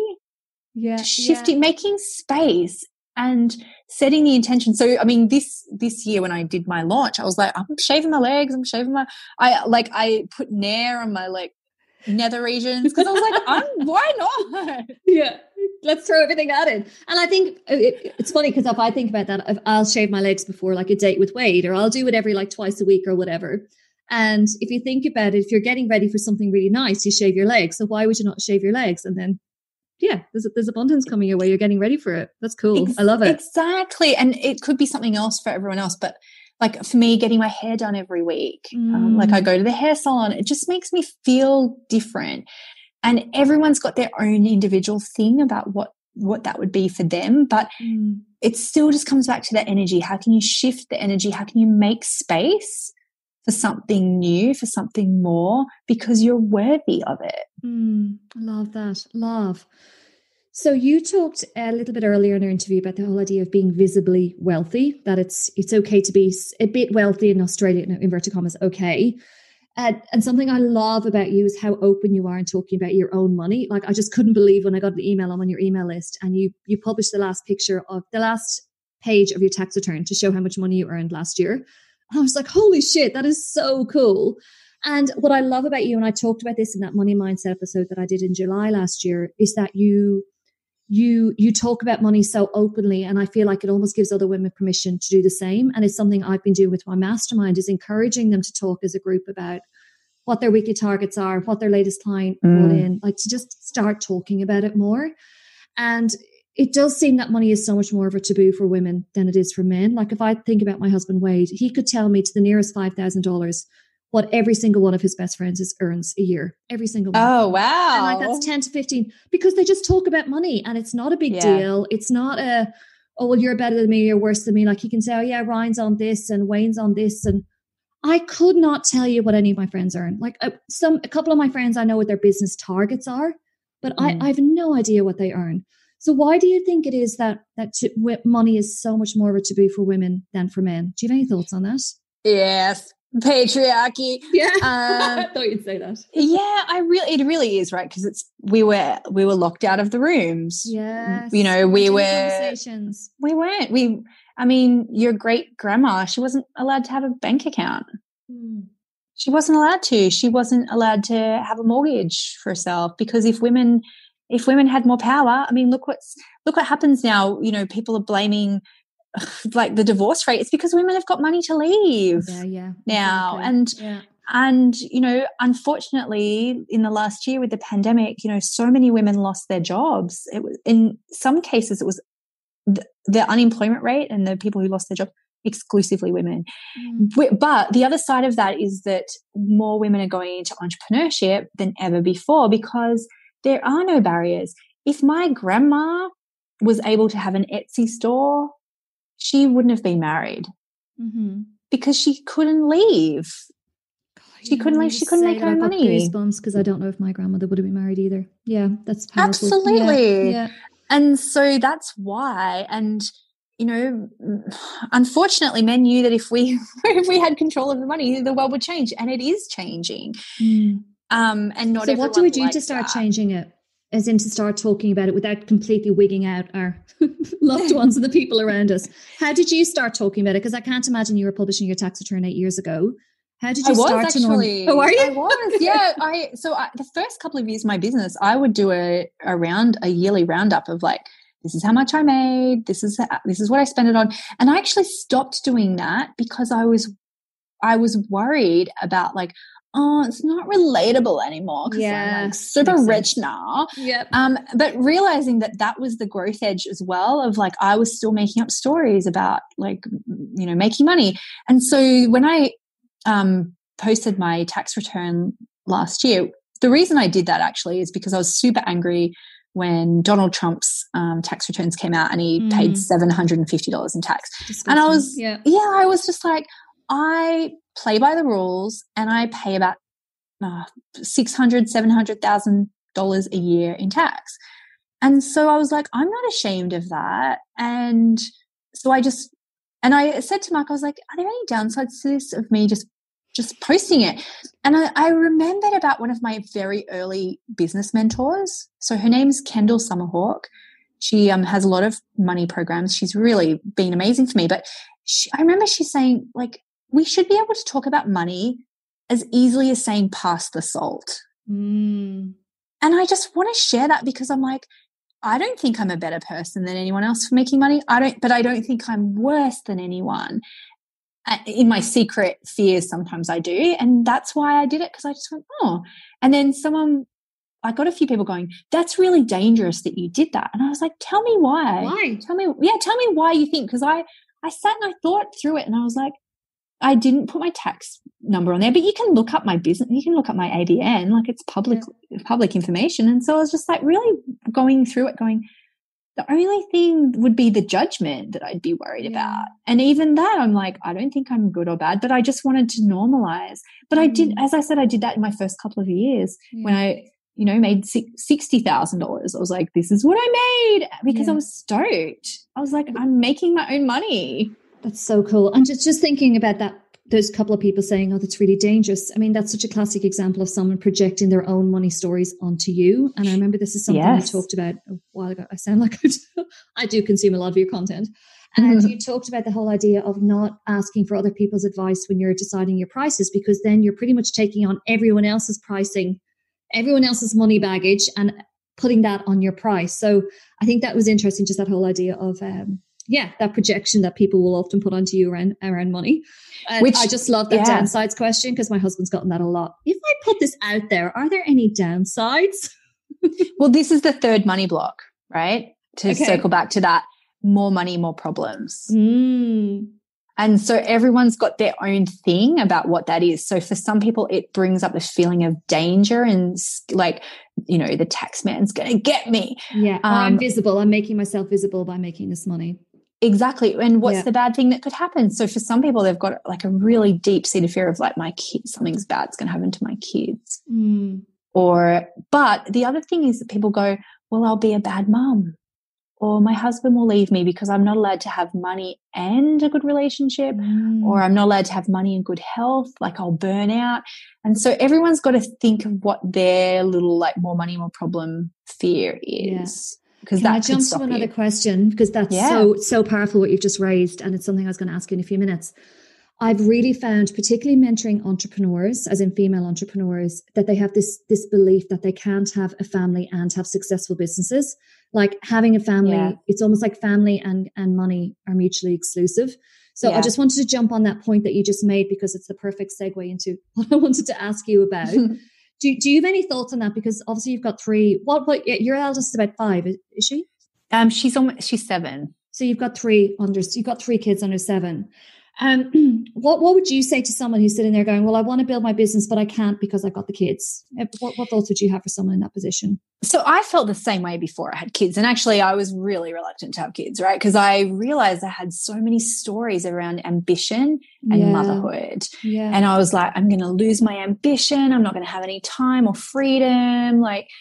making space and setting the intention. So, I mean, this year when I did my launch, I was like, I'm shaving my legs. I put Nair on my, like, nether regions, because I was like, why not? Yeah. Let's throw everything at it. And I think it's funny, because if I think about that, I'll shave my legs before, like, a date with Wade, or I'll do it every, like, twice a week or whatever. And if you think about it, if you're getting ready for something really nice, you shave your legs. So why would you not shave your legs? And then, there's abundance coming your way. You're getting ready for it. That's cool. I love it. Exactly. And it could be something else for everyone else. But, like, for me, getting my hair done every week, like, I go to the hair salon, it just makes me feel different. And everyone's got their own individual thing about what that would be for them. But it still just comes back to that energy. How can you shift the energy? How can you make space for something new, for something more, because you're worthy of it? I love that. Love. So you talked a little bit earlier in our interview about the whole idea of being visibly wealthy, that it's okay to be a bit wealthy in Australia, in inverted commas, okay. And something I love about you is how open you are in talking about your own money. Like, I just couldn't believe when I got the email, I'm on your email list, and you published the last page of your tax return to show how much money you earned last year. And I was like, holy shit, that is so cool. And what I love about you, and I talked about this in that Money Mindset episode that I did in July last year, is that you talk about money so openly, and I feel like it almost gives other women permission to do the same. And it's something I've been doing with my mastermind, is encouraging them to talk as a group about what their weekly targets are, what their latest client brought in, like, to just start talking about it more. And it does seem that money is so much more of a taboo for women than it is for men. Like, if I think about my husband, Wade, he could tell me to the nearest $5,000 what every single one of his best friends earns a year. Every single one. Oh, wow. And, like, that's 10 to 15, because they just talk about money, and it's not a big deal. It's not oh, well, you're better than me, you're worse than me. Like, he can say, oh yeah, Ryan's on this and Wayne's on this. And I could not tell you what any of my friends earn. Like, a couple of my friends, I know what their business targets are, but I have no idea what they earn. So why do you think it is that money is so much more of a taboo for women than for men? Do you have any thoughts on that? Yes. Patriarchy. Yeah. I thought you'd say that. Yeah, it really is, right? Because we were locked out of the rooms. Yes. You know, we weren't. I mean, your great grandma, she wasn't allowed to have a bank account. She wasn't allowed to. She wasn't allowed to have a mortgage for herself, because if women had more power, I mean, look what happens now. You know, people are blaming, like, the divorce rate. It's because women have got money to leave now. Exactly. And, you know, unfortunately, in the last year with the pandemic, you know, so many women lost their jobs. It was, in some cases, it was the unemployment rate and the people who lost their job, exclusively women. But the other side of that is that more women are going into entrepreneurship than ever before, because there are no barriers. If my grandma was able to have an Etsy store, she wouldn't have been married because she couldn't leave. She couldn't leave. She couldn't make her own money. Goosebumps, because I don't know if my grandmother would have been married either. Yeah, that's powerful. Absolutely. Yeah. And so that's why. And, you know, unfortunately, men knew that if we had control of the money, the world would change, and it is changing. And not. So what do we do to start changing it? As in, to start talking about it without completely wigging out our loved ones and the people around us. How did you start talking about it? Because I can't imagine you were publishing your tax return 8 years ago. How did I you was start actually. to? Oh, are you? I was, yeah. The first couple of years of my business, I would do a yearly roundup of like, this is how much I made. This is what I spent it on. And I actually stopped doing that because I was worried about like, oh, it's not relatable anymore because I'm like super rich now. Yep. But realizing that was the growth edge as well of like, I was still making up stories about like, making money. And so when I posted my tax return last year, the reason I did that actually is because I was super angry when Donald Trump's tax returns came out and he paid $750 in tax. Disgusting. And I was just like, I play by the rules and I pay about $600,000, $700,000 a year in tax. And so I was like, I'm not ashamed of that. And so I said to Mark, I was like, are there any downsides to this of me just posting it? And I remembered about one of my very early business mentors. So her name's Kendall Summerhawk. She has a lot of money programs. She's really been amazing for me. But I remember she saying, like, we should be able to talk about money as easily as saying pass the salt. And I just want to share that because I'm like, I don't think I'm a better person than anyone else for making money. But I don't think I'm worse than anyone. In my secret fears, sometimes I do. And that's why I did it, because I just went, oh. And then I got a few people going, that's really dangerous that you did that. And I was like, tell me why. Why? Tell me why you think, because I sat and I thought through it and I was like, I didn't put my tax number on there, but you can look up my business. You can look up my ABN, like it's public information. And so I was just like really going through it going, the only thing would be the judgment that I'd be worried about. And even that, I'm like, I don't think I'm good or bad, but I just wanted to normalize. But I did, as I said, I did that in my first couple of years when I, made $60,000. I was like, this is what I made, because I was stoked. I was like, I'm making my own money. That's so cool. And just thinking about that, those couple of people saying, oh, that's really dangerous. I mean, that's such a classic example of someone projecting their own money stories onto you. And I remember this is something you talked about a while ago. I sound like I do consume a lot of your content. And you talked about the whole idea of not asking for other people's advice when you're deciding your prices, because then you're pretty much taking on everyone else's pricing, everyone else's money baggage, and putting that on your price. So I think that was interesting, just that whole idea of that projection that people will often put onto you around money. Which I just love that downsides question, because my husband's gotten that a lot. If I put this out there, are there any downsides? Well, this is the third money block, right? To circle back to that, more money, more problems. And so everyone's got their own thing about what that is. So for some people, it brings up this feeling of danger and like, the tax man's going to get me. Yeah. Or I'm visible. I'm making myself visible by making this money. Exactly. And what's the bad thing that could happen? So for some people, they've got like a really deep-seated fear of like, my kids, something's bad's going to happen to my kids. But the other thing is that people go, well, I'll be a bad mom, or my husband will leave me because I'm not allowed to have money and a good relationship, or I'm not allowed to have money and good health, like I'll burn out. And so everyone's got to think of what their little like more money, more problem fear is. Because Can I jump to another question? Because that's so powerful what you've just raised, and it's something I was going to ask you in a few minutes. I've really found, particularly mentoring entrepreneurs, as in female entrepreneurs, that they have this belief that they can't have a family and have successful businesses. Like having a family, it's almost like family and money are mutually exclusive. So I just wanted to jump on that point that you just made, because it's the perfect segue into what I wanted to ask you about. Do you have any thoughts on that? Because obviously you've got three. What your eldest is about 5, is she? She's 7. So you've got 3 kids under 7. What would you say to someone who's sitting there going, well, I want to build my business, but I can't because I've got the kids? What thoughts would you have for someone in that position? So I felt the same way before I had kids. And actually I was really reluctant to have kids, right? Because I realized I had so many stories around ambition and motherhood. Yeah. And I was like, I'm going to lose my ambition. I'm not going to have any time or freedom.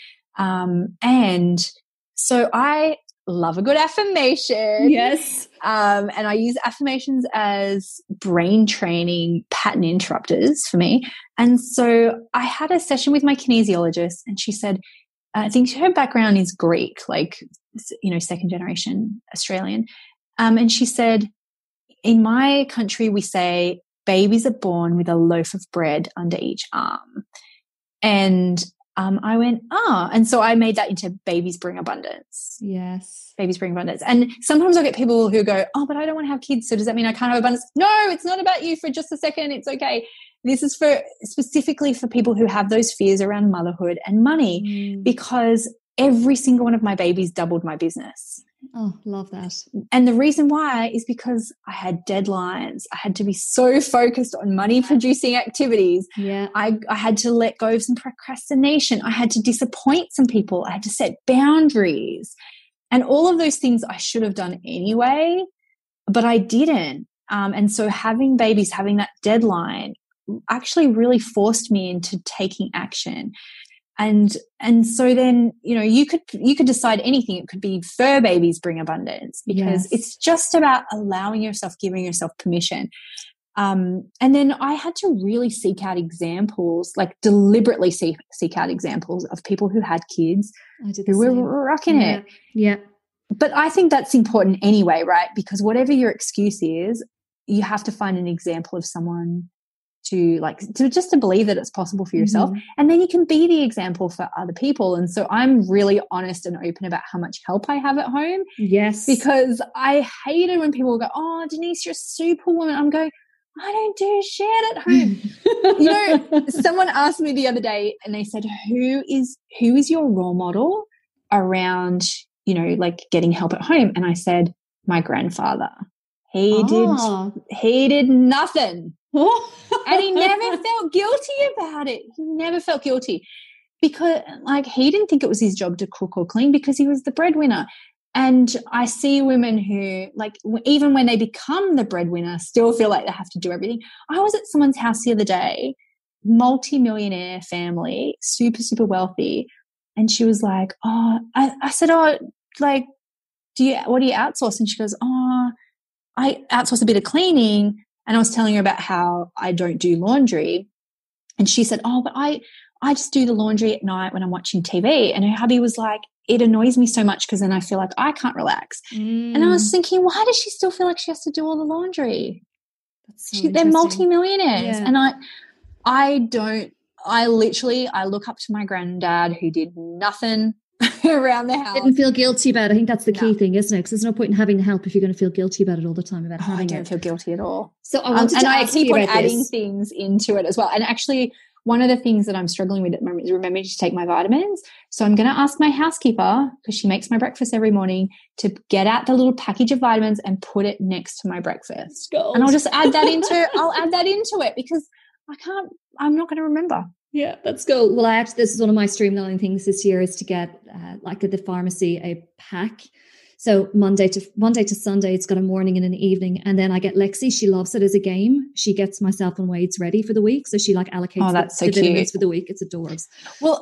And so I love a good affirmation. Yes. And I use affirmations as brain training pattern interrupters for me. And so I had a session with my kinesiologist, and she said, I think her background is Greek, like, second generation Australian. And she said, in my country, we say, babies are born with a loaf of bread under each arm. And I went, and so I made that into Babies Bring Abundance. Yes. Babies Bring Abundance. And sometimes I get people who go, oh, but I don't want to have kids, so does that mean I can't have abundance? No, it's not about you for just a second. It's okay. This is for specifically for people who have those fears around motherhood and money, because every single one of my babies doubled my business. Oh, love that. And the reason why is because I had deadlines. I had to be so focused on money producing activities. Yeah. I had to let go of some procrastination. I had to disappoint some people. I had to set boundaries. And all of those things I should have done anyway, but I didn't. And so having babies, having that deadline actually really forced me into taking action. And so then, you could decide anything. It could be Fur Babies Bring Abundance, because it's just about allowing yourself, giving yourself permission. And then I had to really seek out examples, like deliberately seek out examples of people who had kids who were rocking it. Yeah. But I think that's important anyway, right? Because whatever your excuse is, you have to find an example of someone to just to believe that it's possible for yourself. And then you can be the example for other people. And so I'm really honest and open about how much help I have at home. Yes. Because I hate it when people go, oh, Denise, you're a superwoman. I'm going, I don't do shit at home. Someone asked me the other day and they said, who is your role model around, getting help at home? And I said, my grandfather. He did nothing. And he never felt guilty about it. He never felt guilty because he didn't think it was his job to cook or clean because he was the breadwinner. And I see women who even when they become the breadwinner still feel like they have to do everything. I was at someone's house the other day, multi-millionaire family, super, super wealthy. And she was like, I said, what do you outsource? And she goes, I outsource a bit of cleaning. And I was telling her about how I don't do laundry. And she said, but I just do the laundry at night when I'm watching TV. And her hubby was like, it annoys me so much because then I feel like I can't relax. And I was thinking, why does she still feel like she has to do all the laundry? That's so they're multimillionaires. Yeah. And I look up to my granddad who did nothing around the house. Didn't feel guilty about it. I think that's the key thing, isn't it? Because there's no point in having help if you're going to feel guilty about it all the time about having it. I don't feel guilty at all. So I wanted to ask you about this. I keep on adding things into it as well. And actually, one of the things that I'm struggling with at the moment is remembering to take my vitamins. So I'm going to ask my housekeeper, because she makes my breakfast every morning, to get out the little package of vitamins and put it next to my breakfast. Gold. And I'll just add that into it because I'm not going to remember. Yeah, that's cool. Well, this is one of my streamlining things this year is to get at the pharmacy a pack. So Monday to Sunday, it's got a morning and an evening. And then I get Lexi. She loves it as a game. She gets myself and Wade's ready for the week. So she allocates the vitamins for the week. It's adorbs. Well,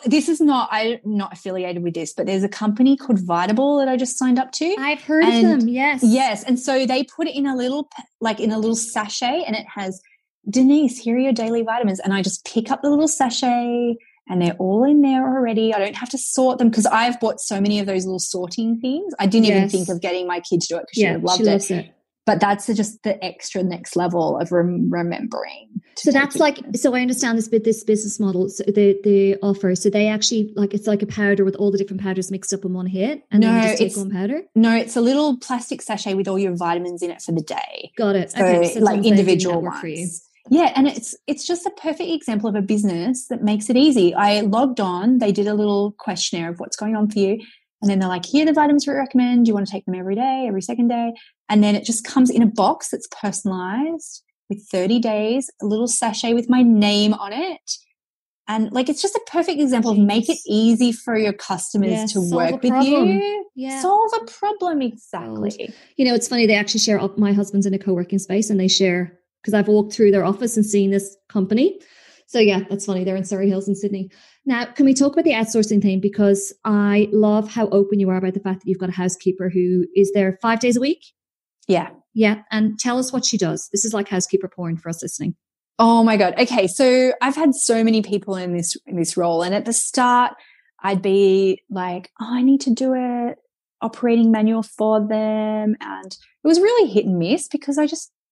I'm not affiliated with this, but there's a company called Vitable that I just signed up to. I've heard of them. Yes. Yes. And so they put it in a little sachet, and it has, Denise, here are your daily vitamins. And I just pick up the little sachet and they're all in there already. I don't have to sort them because I've bought so many of those little sorting things. I didn't even think of getting my kid to do it because she would have loved it. But that's just the extra next level of remembering. So that's so I understand this business model. So they offer, so they actually it's like a powder with all the different powders mixed up in one hit, and then you just take one powder? No, it's a little plastic sachet with all your vitamins in it for the day. Got it. So okay. So individual ones. For you. Yeah, and it's just a perfect example of a business that makes it easy. I logged on, they did a little questionnaire of what's going on for you, and then they're like, here are the vitamins we recommend. Do you want to take them every day, every second day? And then it just comes in a box that's personalized with 30 days, a little sachet with my name on it. And it's just a perfect example of make it easy for your customers to work with you. Yeah. Solve a problem, exactly. It's funny, they actually share my husband's in a co-working space and they share, because I've walked through their office and seen this company. So yeah, that's funny. They're in Surrey Hills in Sydney. Now, can we talk about the outsourcing thing? Because I love how open you are about the fact that you've got a housekeeper who is there 5 days a week. Yeah. Yeah. And tell us what she does. This is like housekeeper porn for us listening. Oh my God. Okay. So I've had so many people in this role. And at the start, I'd be like, I need to do an operating manual for them. And it was really hit and miss because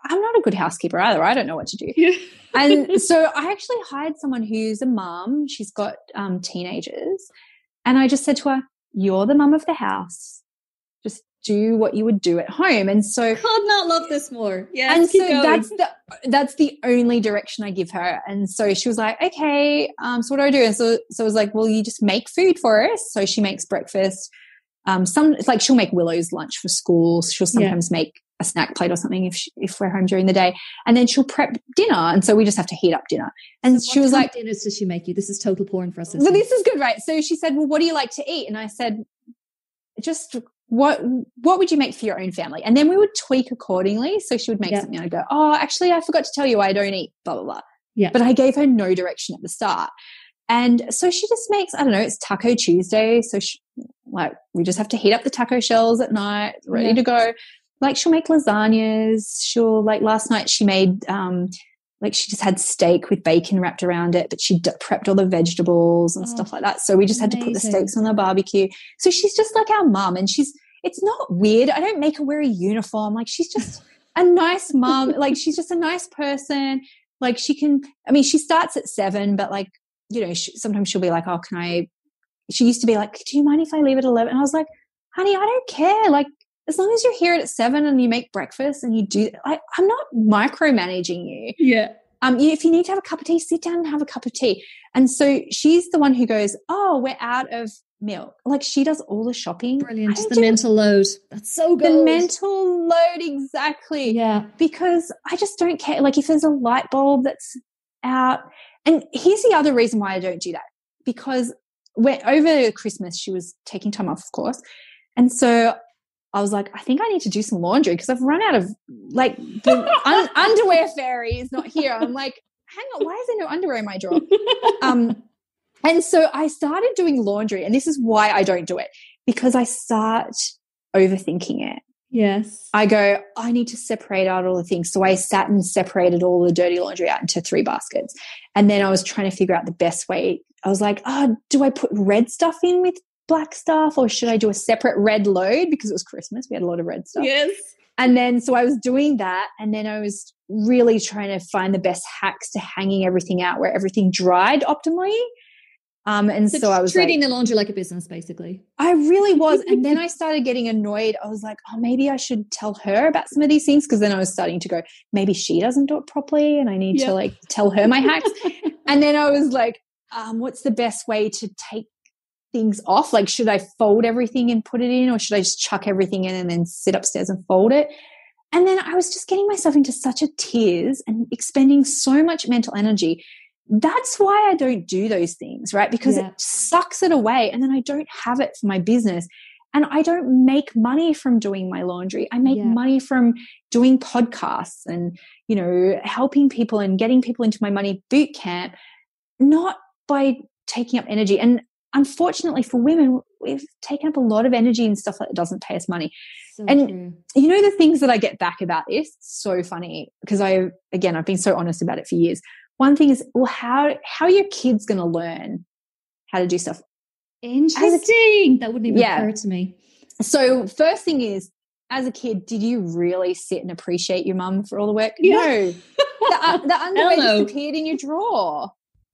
I'm not a good housekeeper either. I don't know what to do. Yeah. And so I actually hired someone who's a mum. She's got teenagers. And I just said to her, you're the mum of the house. Just do what you would do at home. And so could not love this more. Yeah. And so that's the only direction I give her. And so she was like, okay, so what do I do? And so I was like, well, you just make food for us. So she makes breakfast. It's like she'll make Willow's lunch for school. She'll sometimes make a snack plate or something if we're home during the day. And then she'll prep dinner. And so we just have to heat up dinner. And so she was like, what dinners does she make you? This is total porn for us. Well, this is good, right? So she said, well, what do you like to eat? And I said, just what would you make for your own family? And then we would tweak accordingly. So she would make something. I'd go, oh, actually, I forgot to tell you I don't eat blah, blah, blah. Yeah. But I gave her no direction at the start. And so she just makes, I don't know, it's Taco Tuesday. So we just have to heat up the taco shells at night, ready to go. Like she'll make lasagnas. Last night she made, she just had steak with bacon wrapped around it, but she prepped all the vegetables and stuff like that. So we just had to put the steaks on the barbecue. So she's just like our mum, and it's not weird. I don't make her wear a uniform. Like she's just a nice mum. Like she's just a nice person. Like she starts at 7, but like, you know, sometimes she'll be like, oh, she used to be like, do you mind if I leave at 11? And I was like, honey, I don't care. Like, as long as you're here at 7 and you make breakfast and you do, I'm not micromanaging you. Yeah. If you need to have a cup of tea, sit down and have a cup of tea. And so she's the one who goes, oh, we're out of milk. Like she does all the shopping. Brilliant. Just the mental load. That's so good. The mental load, exactly. Yeah. Because I just don't care. Like if there's a light bulb that's out. And here's the other reason why I don't do that. Because over Christmas, she was taking time off, of course. And so I was like, I think I need to do some laundry because I've run out of like the underwear fairy is not here. I'm like, hang on, why is there no underwear in my drawer? And so I started doing laundry, and this is why I don't do it, because I start overthinking it. Yes. I go, I need to separate out all the things. So I sat and separated all the dirty laundry out into 3 baskets. And then I was trying to figure out the best way. I was like, do I put red stuff in with black stuff, or should I do a separate red load because it was Christmas? We had a lot of red stuff. Yes. And then so I was doing that, and then I was really trying to find the best hacks to hanging everything out where everything dried optimally. And so I was treating the laundry like a business, basically. I really was. And then I started getting annoyed. I was like, oh, maybe I should tell her about some of these things, because then I was starting to go, maybe she doesn't do it properly and I need to like tell her my hacks. And then I was like, what's the best way to take things off? Like, should I fold everything and put it in, or should I just chuck everything in and then sit upstairs and fold it? And then I was just getting myself into such a tears and expending so much mental energy. That's why I don't do those things, right? Because it sucks it away, and then I don't have it for my business. And I don't make money from doing my laundry. I make money from doing podcasts and, you know, helping people and getting people into my money boot camp, not by taking up energy. And unfortunately for women, we've taken up a lot of energy and stuff that doesn't pay us money. So and true. You know, the things that I get back about this, so funny, because I've been so honest about it for years. One thing is, well, how are your kids going to learn how to do stuff? Interesting. That wouldn't even occur to me. So first thing is, as a kid, did you really sit and appreciate your mum for all the work? Yeah. No. The underwear disappeared in your drawer.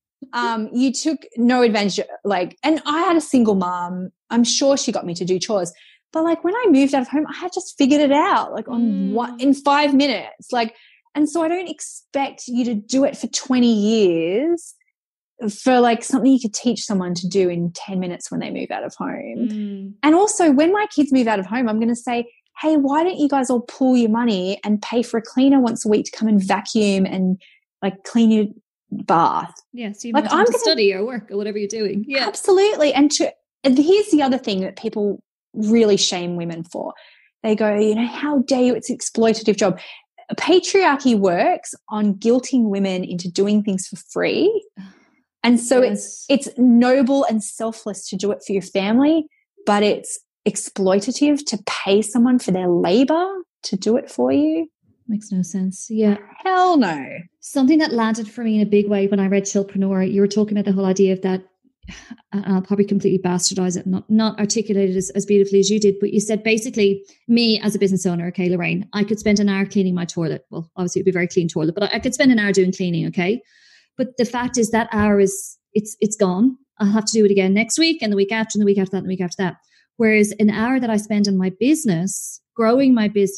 You took no advantage. And I had a single mom. I'm sure she got me to do chores. But like when I moved out of home, I had just figured it out in 5 minutes. And so I don't expect you to do it for 20 years for like something you could teach someone to do in 10 minutes when they move out of home. And also when my kids move out of home, I'm going to say, hey, why don't you guys all pool your money and pay for a cleaner once a week to come and vacuum and like clean your bath? Yeah, so you might want to study or work or whatever you're doing. Yeah, absolutely. And here's the other thing that people really shame women for. They go, you know, how dare you? It's an exploitative job. Patriarchy works on guilting women into doing things for free. And so it's noble and selfless to do it for your family, but it's exploitative to pay someone for their labor to do it for you. Makes no sense. Yeah. Hell no. Something that landed for me in a big way when I read Chillpreneur, you were talking about the whole idea of that and I'll probably completely bastardize it, not articulate it as beautifully as you did, but you said basically, me as a business owner, okay, Lorraine, I could spend an hour cleaning my toilet. Well, obviously it'd be a very clean toilet, but I could spend an hour doing cleaning, okay? But the fact is that hour it's gone. I'll have to do it again next week and the week after and the week after that and the week after that. Whereas an hour that I spend on my business, growing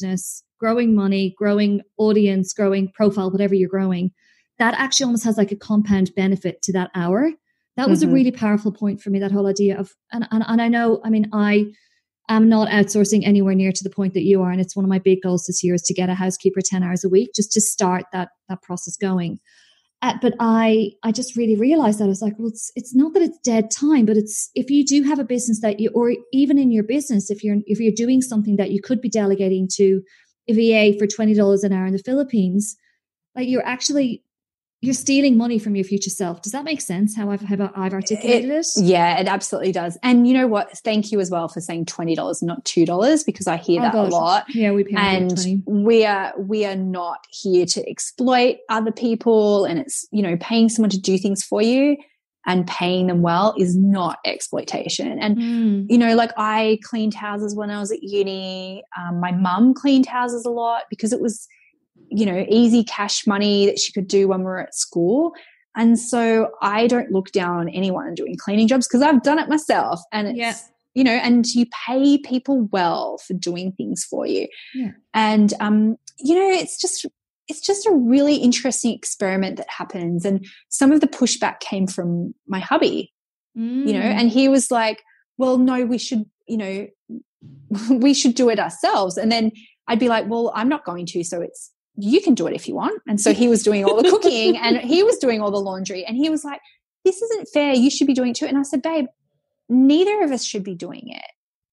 money, growing audience, growing profile, whatever you're growing, that actually almost has like a compound benefit to that hour. That was a really powerful point for me, that whole idea of, and I know, I mean, I am not outsourcing anywhere near to the point that you are. And it's one of my big goals this year is to get a housekeeper 10 hours a week, just to start that process going. But I just really realized that I was like, well, it's not that it's dead time, but it's, if you do have a business that you, or even in your business, if you're doing something that you could be delegating to a VA for $20 an hour in the Philippines, like you're stealing money from your future self. Does that make sense? How I've articulated it? Yeah, it absolutely does. And you know what? Thank you as well for saying $20, not $2, because I hear that a lot. Yeah, we pay and 20. we are not here to exploit other people. And it's, you know, paying someone to do things for you and paying them well is not exploitation. And you know, like I cleaned houses when I was at uni. My mum cleaned houses a lot because it was, you know, easy cash money that she could do when we were at school. And so I don't look down on anyone doing cleaning jobs because I've done it myself. And it's, you know, and you pay people well for doing things for you. Yeah. And, you know, it's just a really interesting experiment that happens. And some of the pushback came from my hubby, you know, and he was like, well, no, we should, you know, we should do it ourselves. And then I'd be like, well, I'm not going to. So you can do it if you want. And so he was doing all the cooking and he was doing all the laundry, and he was like, this isn't fair. You should be doing it too. And I said, babe, neither of us should be doing it.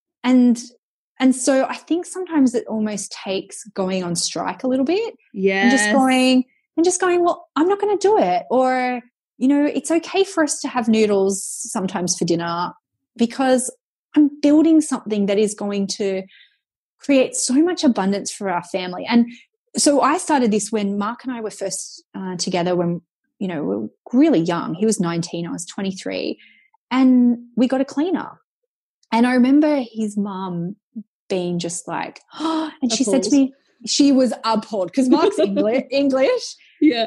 And so I think sometimes it almost takes going on strike a little bit. Yeah. And just going, well, I'm not going to do it. Or, you know, it's okay for us to have noodles sometimes for dinner because I'm building something that is going to create so much abundance for our family. And so I started this when Mark and I were first together, when, you know, we were really young. He was 19, I was 23, and we got a cleaner. And I remember his mum being just like, oh, and she said to me, she was appalled because Mark's English. Yeah.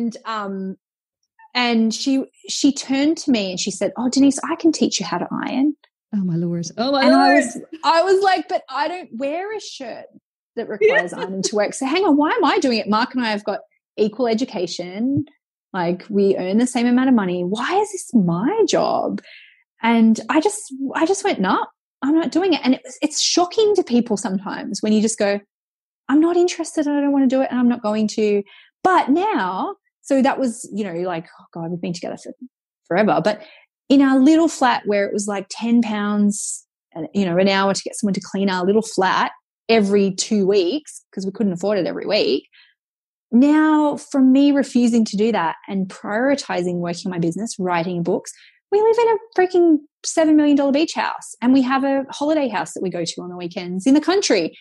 And she turned to me and she said, oh, Denise, I can teach you how to iron. Oh my Lord. Oh my Lord. I was like, but I don't wear a shirt that requires ironing to work. So hang on, why am I doing it? Mark and I have got equal education. Like we earn the same amount of money. Why is this my job? And I just went, no, I'm not doing it. And it's shocking to people sometimes when you just go, I'm not interested. I don't want to do it. And I'm not going to. But now, so that was, you know, like, oh God, we've been together for forever. But in our little flat where it was like £10, you know, an hour to get someone to clean our little flat every 2 weeks because we couldn't afford it every week. Now, from me refusing to do that and prioritizing working on my business, writing books, we live in a freaking $7 million beach house and we have a holiday house that we go to on the weekends in the country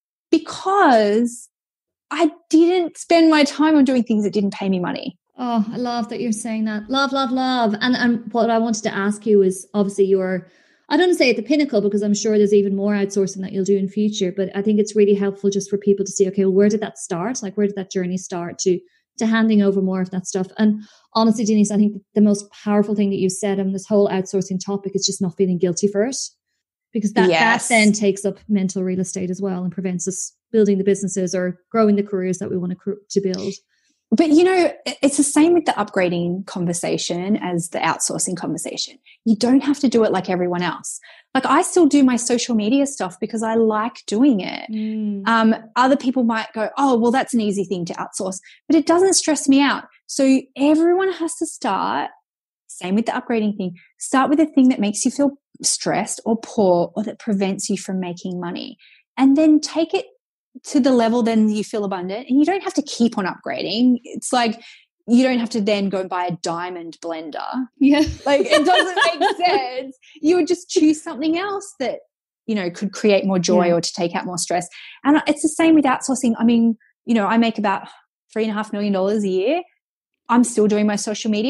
because I didn't spend my time on doing things that didn't pay me money. Oh, I love that you're saying that. Love, love, love. And what I wanted to ask you is obviously I don't want to say at the pinnacle because I'm sure there's even more outsourcing that you'll do in future, but I think it's really helpful just for people to see, okay, well, where did that start? Like, where did that journey start to handing over more of that stuff? And honestly, Denise, I think the most powerful thing that you said on this whole outsourcing topic is just not feeling guilty for it, because that then takes up mental real estate as well and prevents us building the businesses or growing the careers that we want to build. But, you know, it's the same with the upgrading conversation as the outsourcing conversation. You don't have to do it like everyone else. Like I still do my social media stuff because I like doing it. Other people might go, oh, well, that's an easy thing to outsource, but it doesn't stress me out. So everyone has to start, same with the upgrading thing, start with the thing that makes you feel stressed or poor or that prevents you from making money, and then take it to the level then you feel abundant. And you don't have to keep on upgrading. It's like you don't have to then go and buy a diamond blender. Yeah. Like it doesn't make sense. You would just choose something else that, you know, could create more joy or to take out more stress. And it's the same with outsourcing. I mean, you know, I make about $3.5 million a year. I'm still doing my social media. At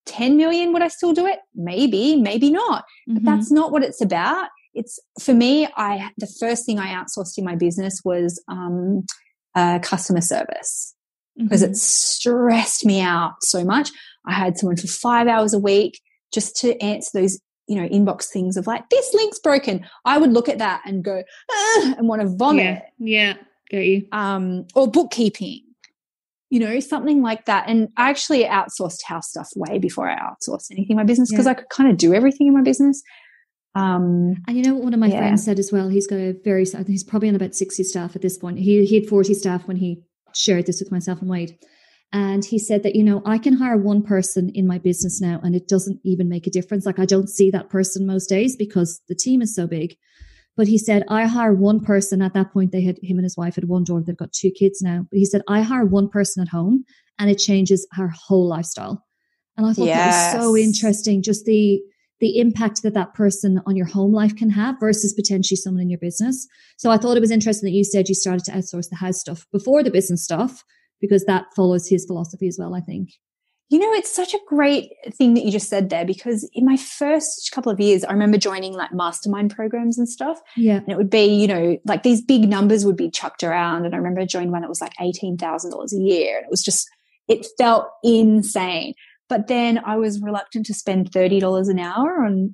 10 million, would I still do it? Maybe, maybe not. But that's not what it's about. It's, for me, the first thing I outsourced in my business was customer service, because it stressed me out so much. I had someone for 5 hours a week just to answer those, inbox things of like, this link's broken. I would look at that and go, and want to vomit. Yeah, get you. Or bookkeeping, something like that. And I actually outsourced house stuff way before I outsourced anything in my business, because I could kind of do everything in my business. And you know what one of my friends said as well? He's got he's probably on about 60 staff at this point. He had 40 staff when he shared this with myself and Wade. And he said that, I can hire one person in my business now and it doesn't even make a difference. Like, I don't see that person most days because the team is so big. But he said, I hire one person. At that point, him and his wife had one daughter. They've got 2 kids now. But he said, I hire one person at home and it changes her whole lifestyle. And I thought that was so interesting. Just the impact that person on your home life can have versus potentially someone in your business. So I thought it was interesting that you said you started to outsource the house stuff before the business stuff, because that follows his philosophy as well, I think. It's such a great thing that you just said there, because in my first couple of years, I remember joining like mastermind programs and stuff. Yeah. And it would be, like these big numbers would be chucked around. And I remember joining one that was like $18,000 a year. And it felt insane. But then I was reluctant to spend $30 an hour on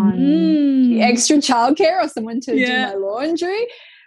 extra childcare or someone to do my laundry.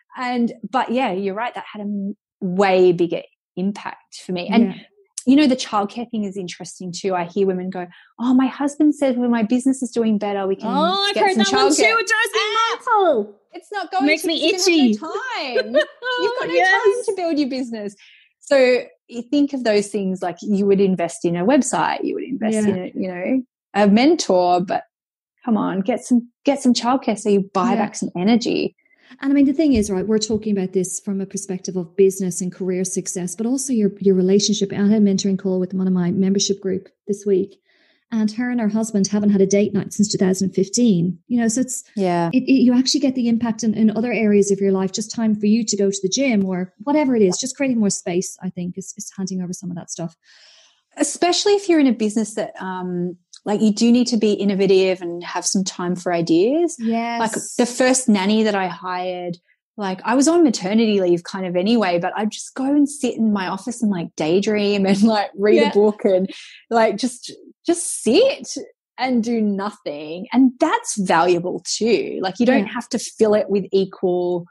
But you're right. That had a way bigger impact for me. And the childcare thing is interesting too. I hear women go, "Oh, my husband said when my business is doing better, we can I've get heard some that one too. childcare." It drives me mental. It's not going. Makes to me itchy. Have no time. You've got no time to build your business. So you think of those things like you would invest in a website, you would invest in a mentor. But come on, get some childcare so you buy back some energy. And I mean, the thing is, right, we're talking about this from a perspective of business and career success, but also your relationship. I had a mentoring call with one of my membership group this week, and her and her husband haven't had a date night since 2015. So it's, you actually get the impact in other areas of your life, just time for you to go to the gym or whatever it is, just creating more space, I think, is handing over some of that stuff. Especially if you're in a business that, like, you do need to be innovative and have some time for ideas. Yes. Like the first nanny that I hired, like I was on maternity leave kind of anyway, but I'd just go and sit in my office and like daydream and like read a book and like just sit and do nothing. And that's valuable too. Like you don't have to fill it with equal,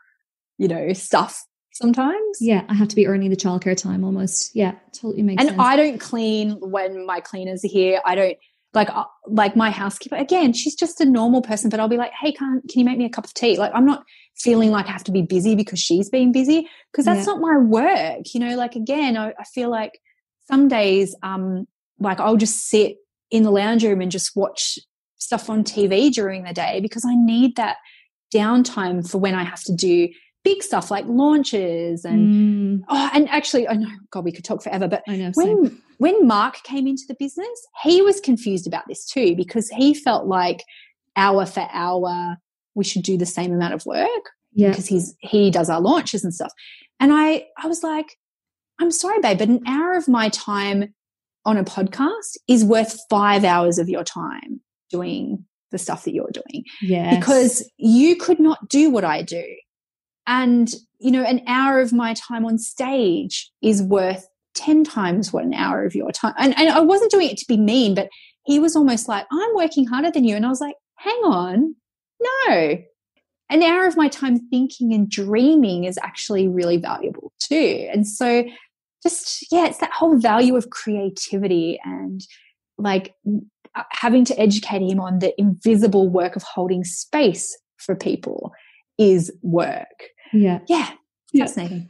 stuff sometimes. Yeah, I have to be earning the childcare time almost. Yeah, totally makes sense. And I don't clean when my cleaners are here. I don't like my housekeeper. Again, she's just a normal person, but I'll be like, hey, can you make me a cup of tea? Like I'm not feeling like I have to be busy because she's being busy, because that's not my work. Like again, I feel like some days like I'll just sit in the lounge room and just watch stuff on TV during the day, because I need that downtime for when I have to do big stuff like launches and and actually, I know, God, we could talk forever, but I know, when Mark came into the business, he was confused about this too, because he felt like hour for hour we should do the same amount of work because he does our launches and stuff. And I was like, I'm sorry, babe, but an hour of my time on a podcast is worth 5 hours of your time doing the stuff that you're doing. Yes. Because you could not do what I do. And, an hour of my time on stage is worth 10 times what an hour of your time. And I wasn't doing it to be mean, but he was almost like, I'm working harder than you. And I was like, hang on, no. An hour of my time thinking and dreaming is actually really valuable too. And so just, it's that whole value of creativity and like having to educate him on the invisible work of holding space for people is work. Yeah. Fascinating.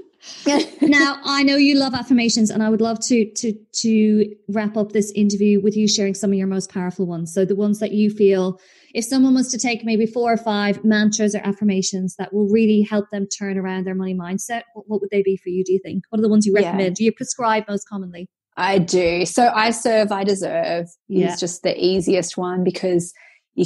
Now, I know you love affirmations, and I would love to wrap up this interview with you sharing some of your most powerful ones. So the ones that you feel, if someone was to take maybe 4 or 5 mantras or affirmations that will really help them turn around their money mindset, what would they be for you, do you think? What are the ones you recommend? Do you prescribe most commonly? I do. So I serve, I deserve is just the easiest one, because you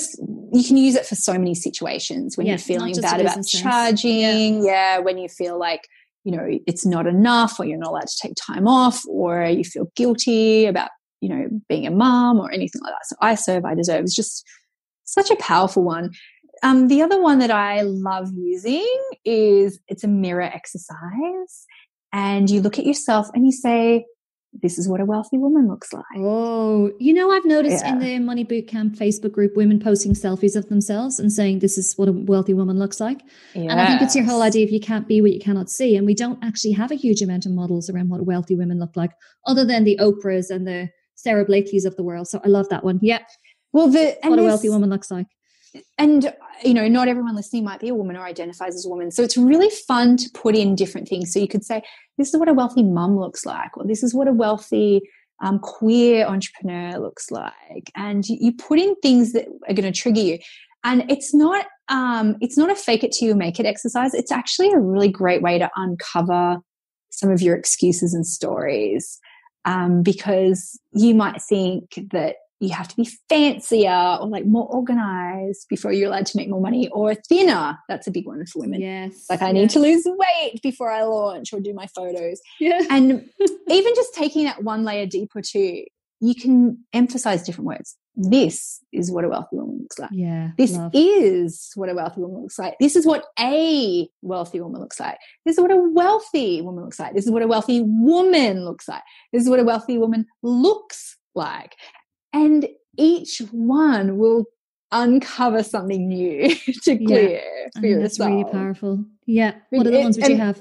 can use it for so many situations when you're feeling bad about charging. When you feel like, it's not enough, or you're not allowed to take time off, or you feel guilty about you know, being a mom or anything like that. So I Serve, I Deserve is just such a powerful one. The other one that I love using is it's a mirror exercise, and you look at yourself and you say, this is what a wealthy woman looks like. Oh, you know, I've noticed in the Money Bootcamp Facebook group, women posting selfies of themselves and saying, this is what a wealthy woman looks like. Yes. And I think it's your whole idea of you can't be what you cannot see. And we don't actually have a huge amount of models around what wealthy women look like, other than the Oprahs and the Sarah Blakeslys of the world. So I love that one. Yeah. Well, what a wealthy woman looks like. And, you know, not everyone listening might be a woman or identifies as a woman. So it's really fun to put in different things. So you could say, this is what a wealthy mum looks like, or this is what a wealthy queer entrepreneur looks like. And you put in things that are going to trigger you. And it's not a fake it till you make it exercise. It's actually a really great way to uncover some of your excuses and stories, because you might think that you have to be fancier or like more organized before you're allowed to make more money, or thinner. That's a big one for women. Yes. Like I need to lose weight before I launch or do my photos. Yeah. And even just taking that one layer deeper too, you can emphasize different words. This is what a wealthy woman looks like. Yeah. This is what a wealthy woman looks like. This is what a wealthy woman looks like. This is what a wealthy woman looks like. This is what a wealthy woman looks like. This is what a wealthy woman looks like. And each one will uncover something new to clear for yourself. That's really powerful. Yeah. What are the ones which you have?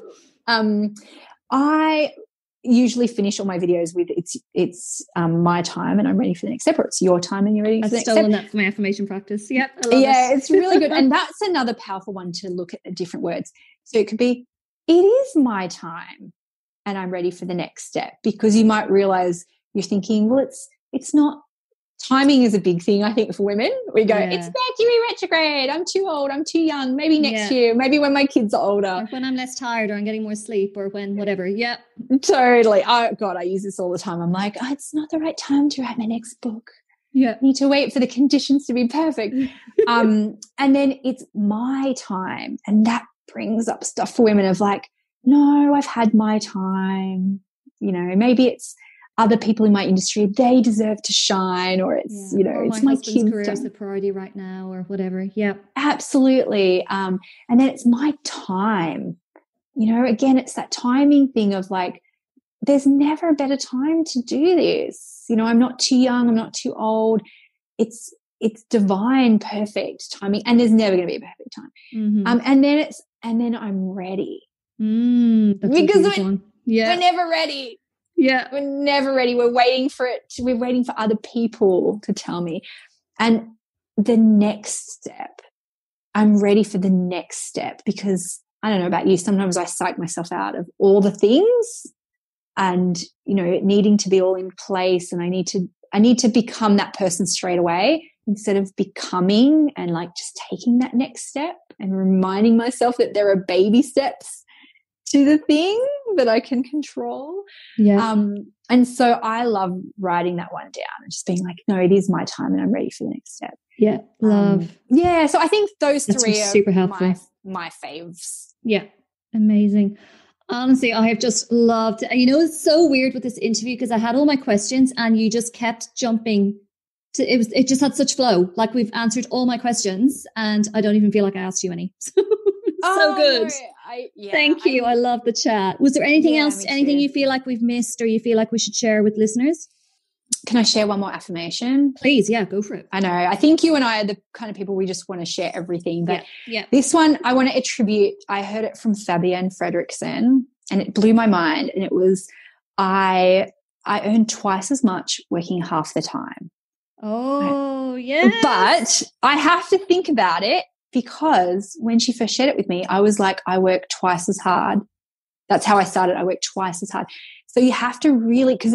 I usually finish all my videos with it's my time and I'm ready for the next step, or it's your time and you're ready for the next step. I've stolen that from my affirmation practice. Yep. I love it. It's really good. And that's another powerful one to look at different words. So it could be, it is my time and I'm ready for the next step, because you might realize you're thinking, well, it's not. Timing is a big thing, I think, for women. We go, it's Mercury retrograde. I'm too old. I'm too young. Maybe next year. Maybe when my kids are older. Or when I'm less tired, or I'm getting more sleep, or when whatever. Yep. Totally. Oh, God, I use this all the time. I'm like, it's not the right time to write my next book. Yeah. I need to wait for the conditions to be perfect. And then it's my time. And that brings up stuff for women of like, no, I've had my time. You know, maybe it's other people in my industry, they deserve to shine, or it's, you know, or it's my kids' career is the priority right now, or whatever. Yeah. Absolutely. And then it's my time. You know, again, it's that timing thing of like, there's never a better time to do this. You know, I'm not too young, I'm not too old. It's divine, perfect timing, and there's never going to be a perfect time. Mm-hmm. And then I'm ready. That's because we're never ready. Yeah. We're never ready. We're waiting for it. We're waiting for other people to tell me. And the next step, I'm ready for the next step, because I don't know about you, sometimes I psych myself out of all the things and, you know, needing to be all in place, and I need to become that person straight away instead of becoming and like just taking that next step and reminding myself that there are baby steps to the thing that I can control. Yeah. And so I love writing that one down and just being like, no, it is my time and I'm ready for the next step. Yeah. Love. So I think those three are super helpful. My faves. Yeah. Amazing. Honestly, I have just loved, you know, it's so weird with this interview because I had all my questions and you just kept jumping to, it just had such flow. Like we've answered all my questions and I don't even feel like I asked you any. So good. No, Thank you. I love the chat. Was there anything else, anything you feel like we've missed or you feel like we should share with listeners? Can I share one more affirmation? Please. Yeah, go for it. I know. I think you and I are the kind of people we just want to share everything. But yeah. This one I want to attribute, I heard it from Fabienne Fredrickson and it blew my mind. And it was, I earn twice as much working half the time. Oh, yeah. But I have to think about it, because when she first shared it with me, I was like, I work twice as hard. That's how I started. I work twice as hard. So you have to really, because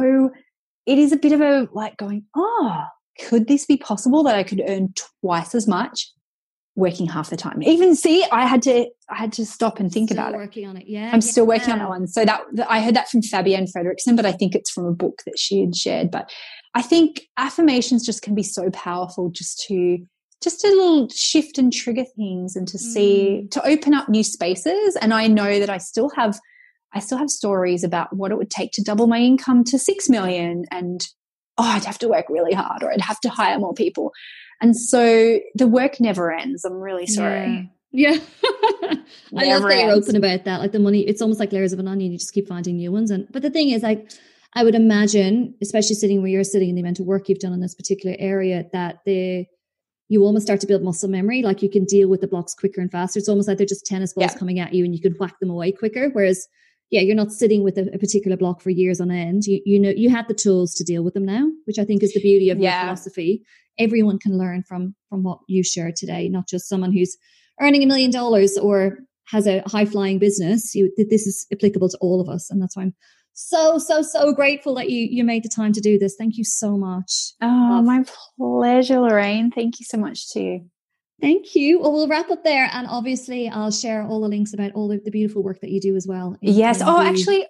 it is a bit of a like going, oh, could this be possible that I could earn twice as much working half the time? Even I had to stop and think about it. Working on it. Yeah. I'm still working on that one. So that I heard that from Fabienne Fredrickson, but I think it's from a book that she had shared. But I think affirmations just can be so powerful, just a little shift and trigger things, and to open up new spaces. And I know that I still have stories about what it would take to double my income to 6 million, and I'd have to work really hard or I'd have to hire more people. And so the work never ends. I'm really sorry. Yeah. I love that you're open about that. Like the money, it's almost like layers of an onion. You just keep finding new ones. But the thing is, like, I would imagine, especially sitting where you're sitting and the amount of work you've done in this particular area, that you almost start to build muscle memory. Like you can deal with the blocks quicker and faster. It's almost like they're just tennis balls coming at you and you can whack them away quicker. Whereas, you're not sitting with a particular block for years on end. You know, you have the tools to deal with them now, which I think is the beauty of your philosophy. Everyone can learn from what you shared today, not just someone who's earning $1 million or has a high flying business. This is applicable to all of us. And that's why I'm so grateful that you made the time to do this. Thank you so much. Oh, my pleasure, Lorraine. Thank you so much too. Thank you. Well, we'll wrap up there. And obviously I'll share all the links about all the beautiful work that you do as well. Yes. Actually,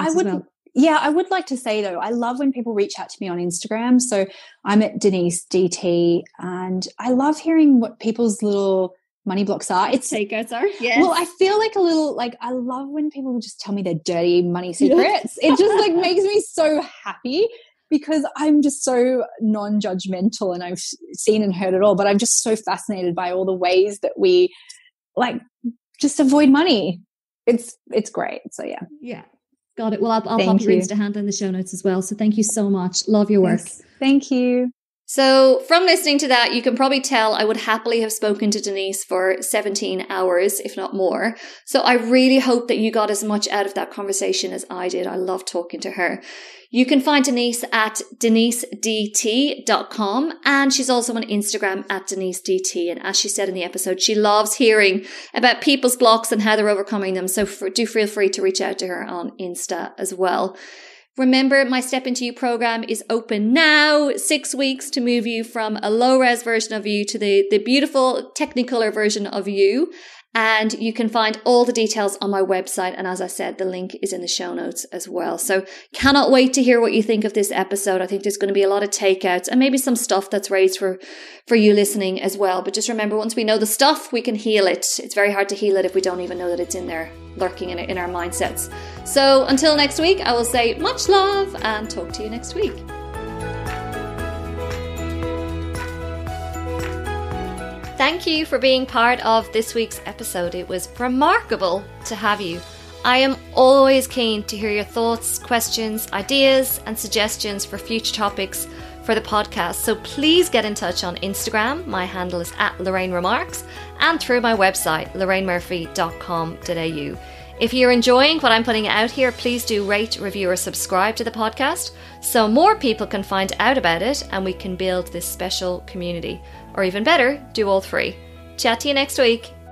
I would like to say though, I love when people reach out to me on Instagram. So I'm at Denise DT and I love hearing what people's little money blocks are. It's takeouts are. Yeah. Well, I feel like a little, like, I love when people just tell me their dirty money secrets. It just like makes me so happy because I'm just so non-judgmental and I've seen and heard it all, but I'm just so fascinated by all the ways that we like just avoid money. It's great. So yeah. Yeah. Got it. Well, I'll pop your Insta handle in the show notes as well. So thank you so much. Love your work. Yes. Thank you. So from listening to that, you can probably tell I would happily have spoken to Denise for 17 hours, if not more. So I really hope that you got as much out of that conversation as I did. I love talking to her. You can find Denise at denisedt.com and she's also on Instagram at denisedt. And as she said in the episode, she loves hearing about people's blocks and how they're overcoming them. So do feel free to reach out to her on Insta as well. Remember, my Step Into You program is open now. 6 weeks to move you from a low-res version of you to the beautiful Technicolor version of you. And you can find all the details on my website. And as I said, the link is in the show notes as well. So cannot wait to hear what you think of this episode. I think there's going to be a lot of takeouts and maybe some stuff that's raised for you listening as well. But just remember, once we know the stuff, we can heal it. It's very hard to heal it if we don't even know that it's in there, lurking in our mindsets. So until next week, I will say much love and talk to you next week. Thank you for being part of this week's episode. It was remarkable to have you. I am always keen to hear your thoughts, questions, ideas, and suggestions for future topics for the podcast. So please get in touch on Instagram. My handle is @LorraineRemarks and through my website, lorrainemurphy.com.au. If you're enjoying what I'm putting out here, please do rate, review, or subscribe to the podcast so more people can find out about it and we can build this special community. Or even better, do all three. Chat to you next week.